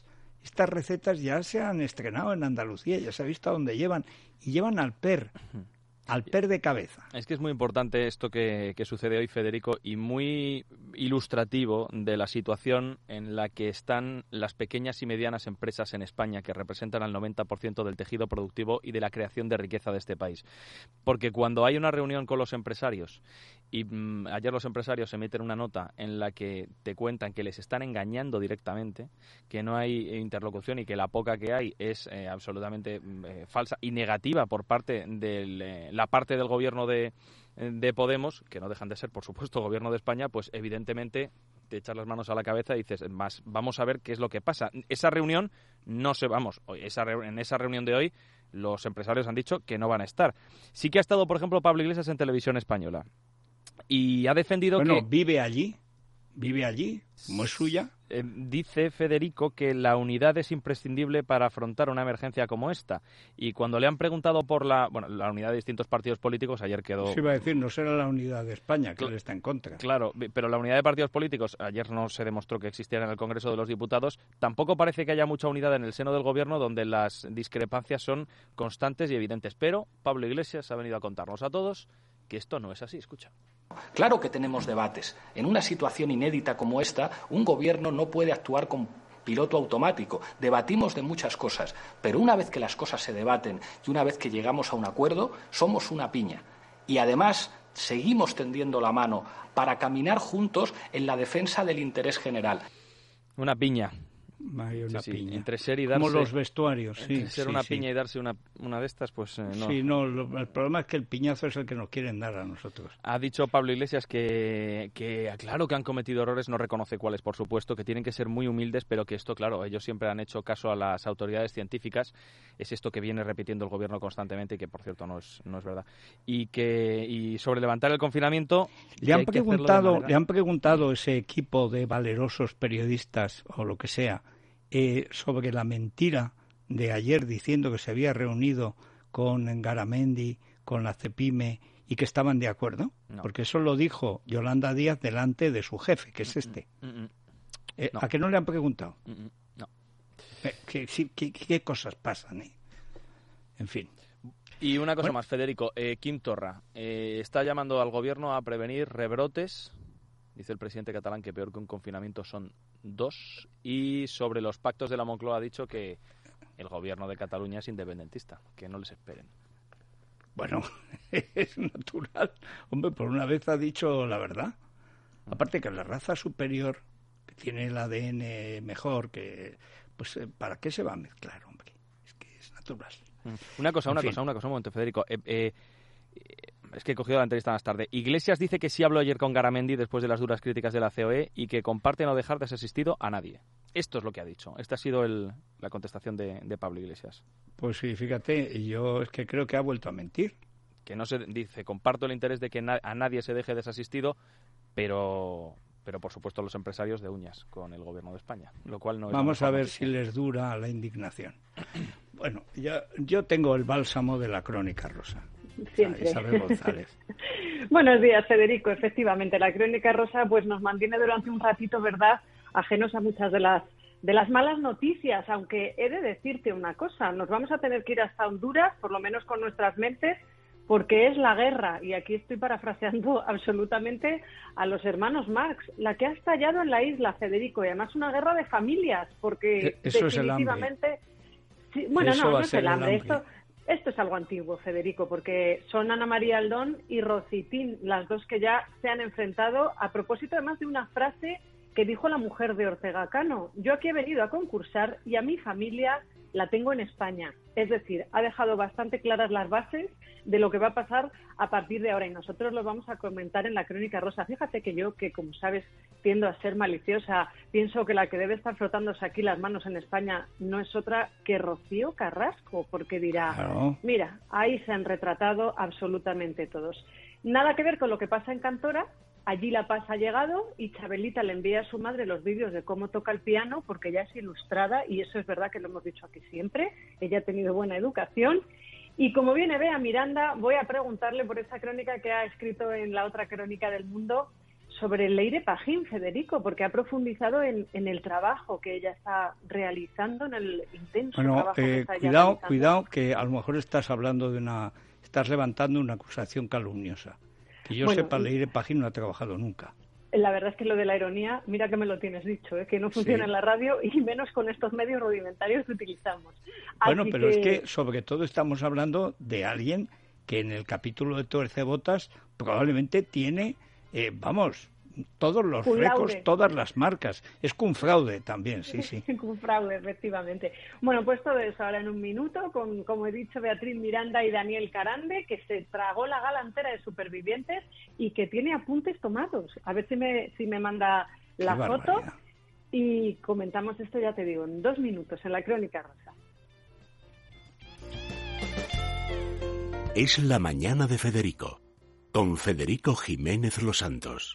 recetas ya se han estrenado en Andalucía, ya se ha visto a dónde llevan. Y llevan al PER. Al PER de cabeza. Es que es muy importante esto que sucede hoy, Federico, y muy ilustrativo de la situación en la que están las pequeñas y medianas empresas en España, que representan al 90% del tejido productivo y de la creación de riqueza de este país. Porque cuando hay una reunión con los empresarios, y ayer los empresarios emiten una nota en la que te cuentan que les están engañando directamente, que no hay interlocución y que la poca que hay es absolutamente falsa y negativa por parte de la parte del gobierno de Podemos, que no dejan de ser, por supuesto, gobierno de España, pues evidentemente te echas las manos a la cabeza y dices, vamos a ver qué es lo que pasa. Esa reunión en esa reunión de hoy los empresarios han dicho que no van a estar. Sí que ha estado, por ejemplo, Pablo Iglesias en Televisión Española y ha defendido que... vive allí, como es suya. Dice Federico que la unidad es imprescindible para afrontar una emergencia como esta. Y cuando le han preguntado por la unidad de distintos partidos políticos, ayer quedó... Se iba a decir, no será la unidad de España, que él está en contra. Claro, pero la unidad de partidos políticos, ayer no se demostró que existiera en el Congreso de los Diputados. Tampoco parece que haya mucha unidad en el seno del Gobierno, donde las discrepancias son constantes y evidentes. Pero Pablo Iglesias ha venido a contarnos a todos que esto no es así. Escucha. Claro que tenemos debates. En una situación inédita como esta, un gobierno no puede actuar con piloto automático. Debatimos de muchas cosas, pero una vez que las cosas se debaten y una vez que llegamos a un acuerdo, somos una piña. Y además seguimos tendiendo la mano para caminar juntos en la defensa del interés general. Una piña. Piña. Entre ser y darse, como los vestuarios, entre ser una piña y darse una de estas, pues no. Sí, el problema es que el piñazo es el que nos quieren dar a nosotros. Ha dicho Pablo Iglesias que claro que han cometido errores, no reconoce cuáles, por supuesto, que tienen que ser muy humildes, pero que esto, claro, ellos siempre han hecho caso a las autoridades científicas. Es esto que viene repitiendo el gobierno constantemente y que, por cierto, no es verdad. Y sobre levantar el confinamiento... Le han preguntado ese equipo de valerosos periodistas o lo que sea sobre la mentira de ayer diciendo que se había reunido con Garamendi, con la CEPIME y que estaban de acuerdo, porque eso lo dijo Yolanda Díaz delante de su jefe, que es este. No. ¿A qué no le han preguntado? No. ¿Qué cosas pasan? En fin. Y una cosa más, Federico. Quim Torra está llamando al gobierno a prevenir rebrotes. Dice el presidente catalán que peor que un confinamiento son 2. Y sobre los pactos de la Moncloa ha dicho que el gobierno de Cataluña es independentista, que no les esperen. Bueno, es natural. Hombre, por una vez ha dicho la verdad. Aparte que la raza superior, que tiene el ADN mejor, que pues ¿para qué se va a mezclar, hombre? Es que es natural. Una cosa, un momento, Federico. Es que he cogido la entrevista más tarde. Iglesias dice que sí habló ayer con Garamendi después de las duras críticas de la COE y que comparte no dejar desasistido a nadie. Esto es lo que ha dicho. Esta ha sido la contestación de Pablo Iglesias. Pues sí, fíjate, yo es que creo que ha vuelto a mentir. Que no se dice, comparto el interés de que a nadie se deje desasistido, pero por supuesto los empresarios de uñas con el gobierno de España, lo cual no es. Vamos a ver si les dura la indignación. Bueno, yo tengo el bálsamo de la Crónica Rosa. Siempre. Isabel González. Buenos días, Federico. Efectivamente, la Crónica Rosa pues nos mantiene durante un ratito, ¿verdad?, ajenos a muchas de las malas noticias, aunque he de decirte una cosa, nos vamos a tener que ir hasta Honduras, por lo menos con nuestras mentes, porque es la guerra, y aquí estoy parafraseando absolutamente a los hermanos Marx, la que ha estallado en la isla, Federico, y además una guerra de familias, porque eso definitivamente... Es el hambre. Sí, bueno, eso no es el hambre, esto es algo antiguo, Federico, porque son Ana María Aldón y Rositín, las dos que ya se han enfrentado a propósito además de una frase que dijo la mujer de Ortega Cano: yo aquí he venido a concursar y a mi familia la tengo en España. Es decir, ha dejado bastante claras las bases de lo que va a pasar a partir de ahora y nosotros lo vamos a comentar en la Crónica Rosa. Fíjate que yo, que como sabes, tiendo a ser maliciosa, pienso que la que debe estar frotándose aquí las manos en España no es otra que Rocío Carrasco, porque dirá, claro, mira, ahí se han retratado absolutamente todos. Nada que ver con lo que pasa en Cantora. Allí La Paz ha llegado y Chabelita le envía a su madre los vídeos de cómo toca el piano porque ella es ilustrada y eso es verdad que lo hemos dicho aquí siempre. Ella ha tenido buena educación. Y como viene Bea Miranda, voy a preguntarle por esa crónica que ha escrito en la otra Crónica del Mundo sobre Leire Pajín, Federico, porque ha profundizado en el trabajo que ella está realizando, en el intenso trabajo que está realizando. Cuidado, que a lo mejor estás levantando una acusación calumniosa. Que yo sepa, Leire Pajín no ha trabajado nunca. La verdad es que lo de la ironía, mira que me lo tienes dicho, que no funciona en la radio y menos con estos medios rudimentarios que utilizamos. Bueno, Así pero es que sobre todo estamos hablando de alguien que en el capítulo de Tuercebotas probablemente tiene, todos los récords, todas las marcas. Es cunfraude también, sí. Cunfraude, efectivamente. Bueno, pues todo eso ahora en un minuto con, como he dicho, Beatriz Miranda y Daniel Carande, que se tragó la gala entera de Supervivientes y que tiene apuntes tomados. A ver si me manda la foto y comentamos esto, ya te digo, en 2 minutos en la Crónica Rosa. Es la mañana de Federico, con Federico Jiménez Los Santos.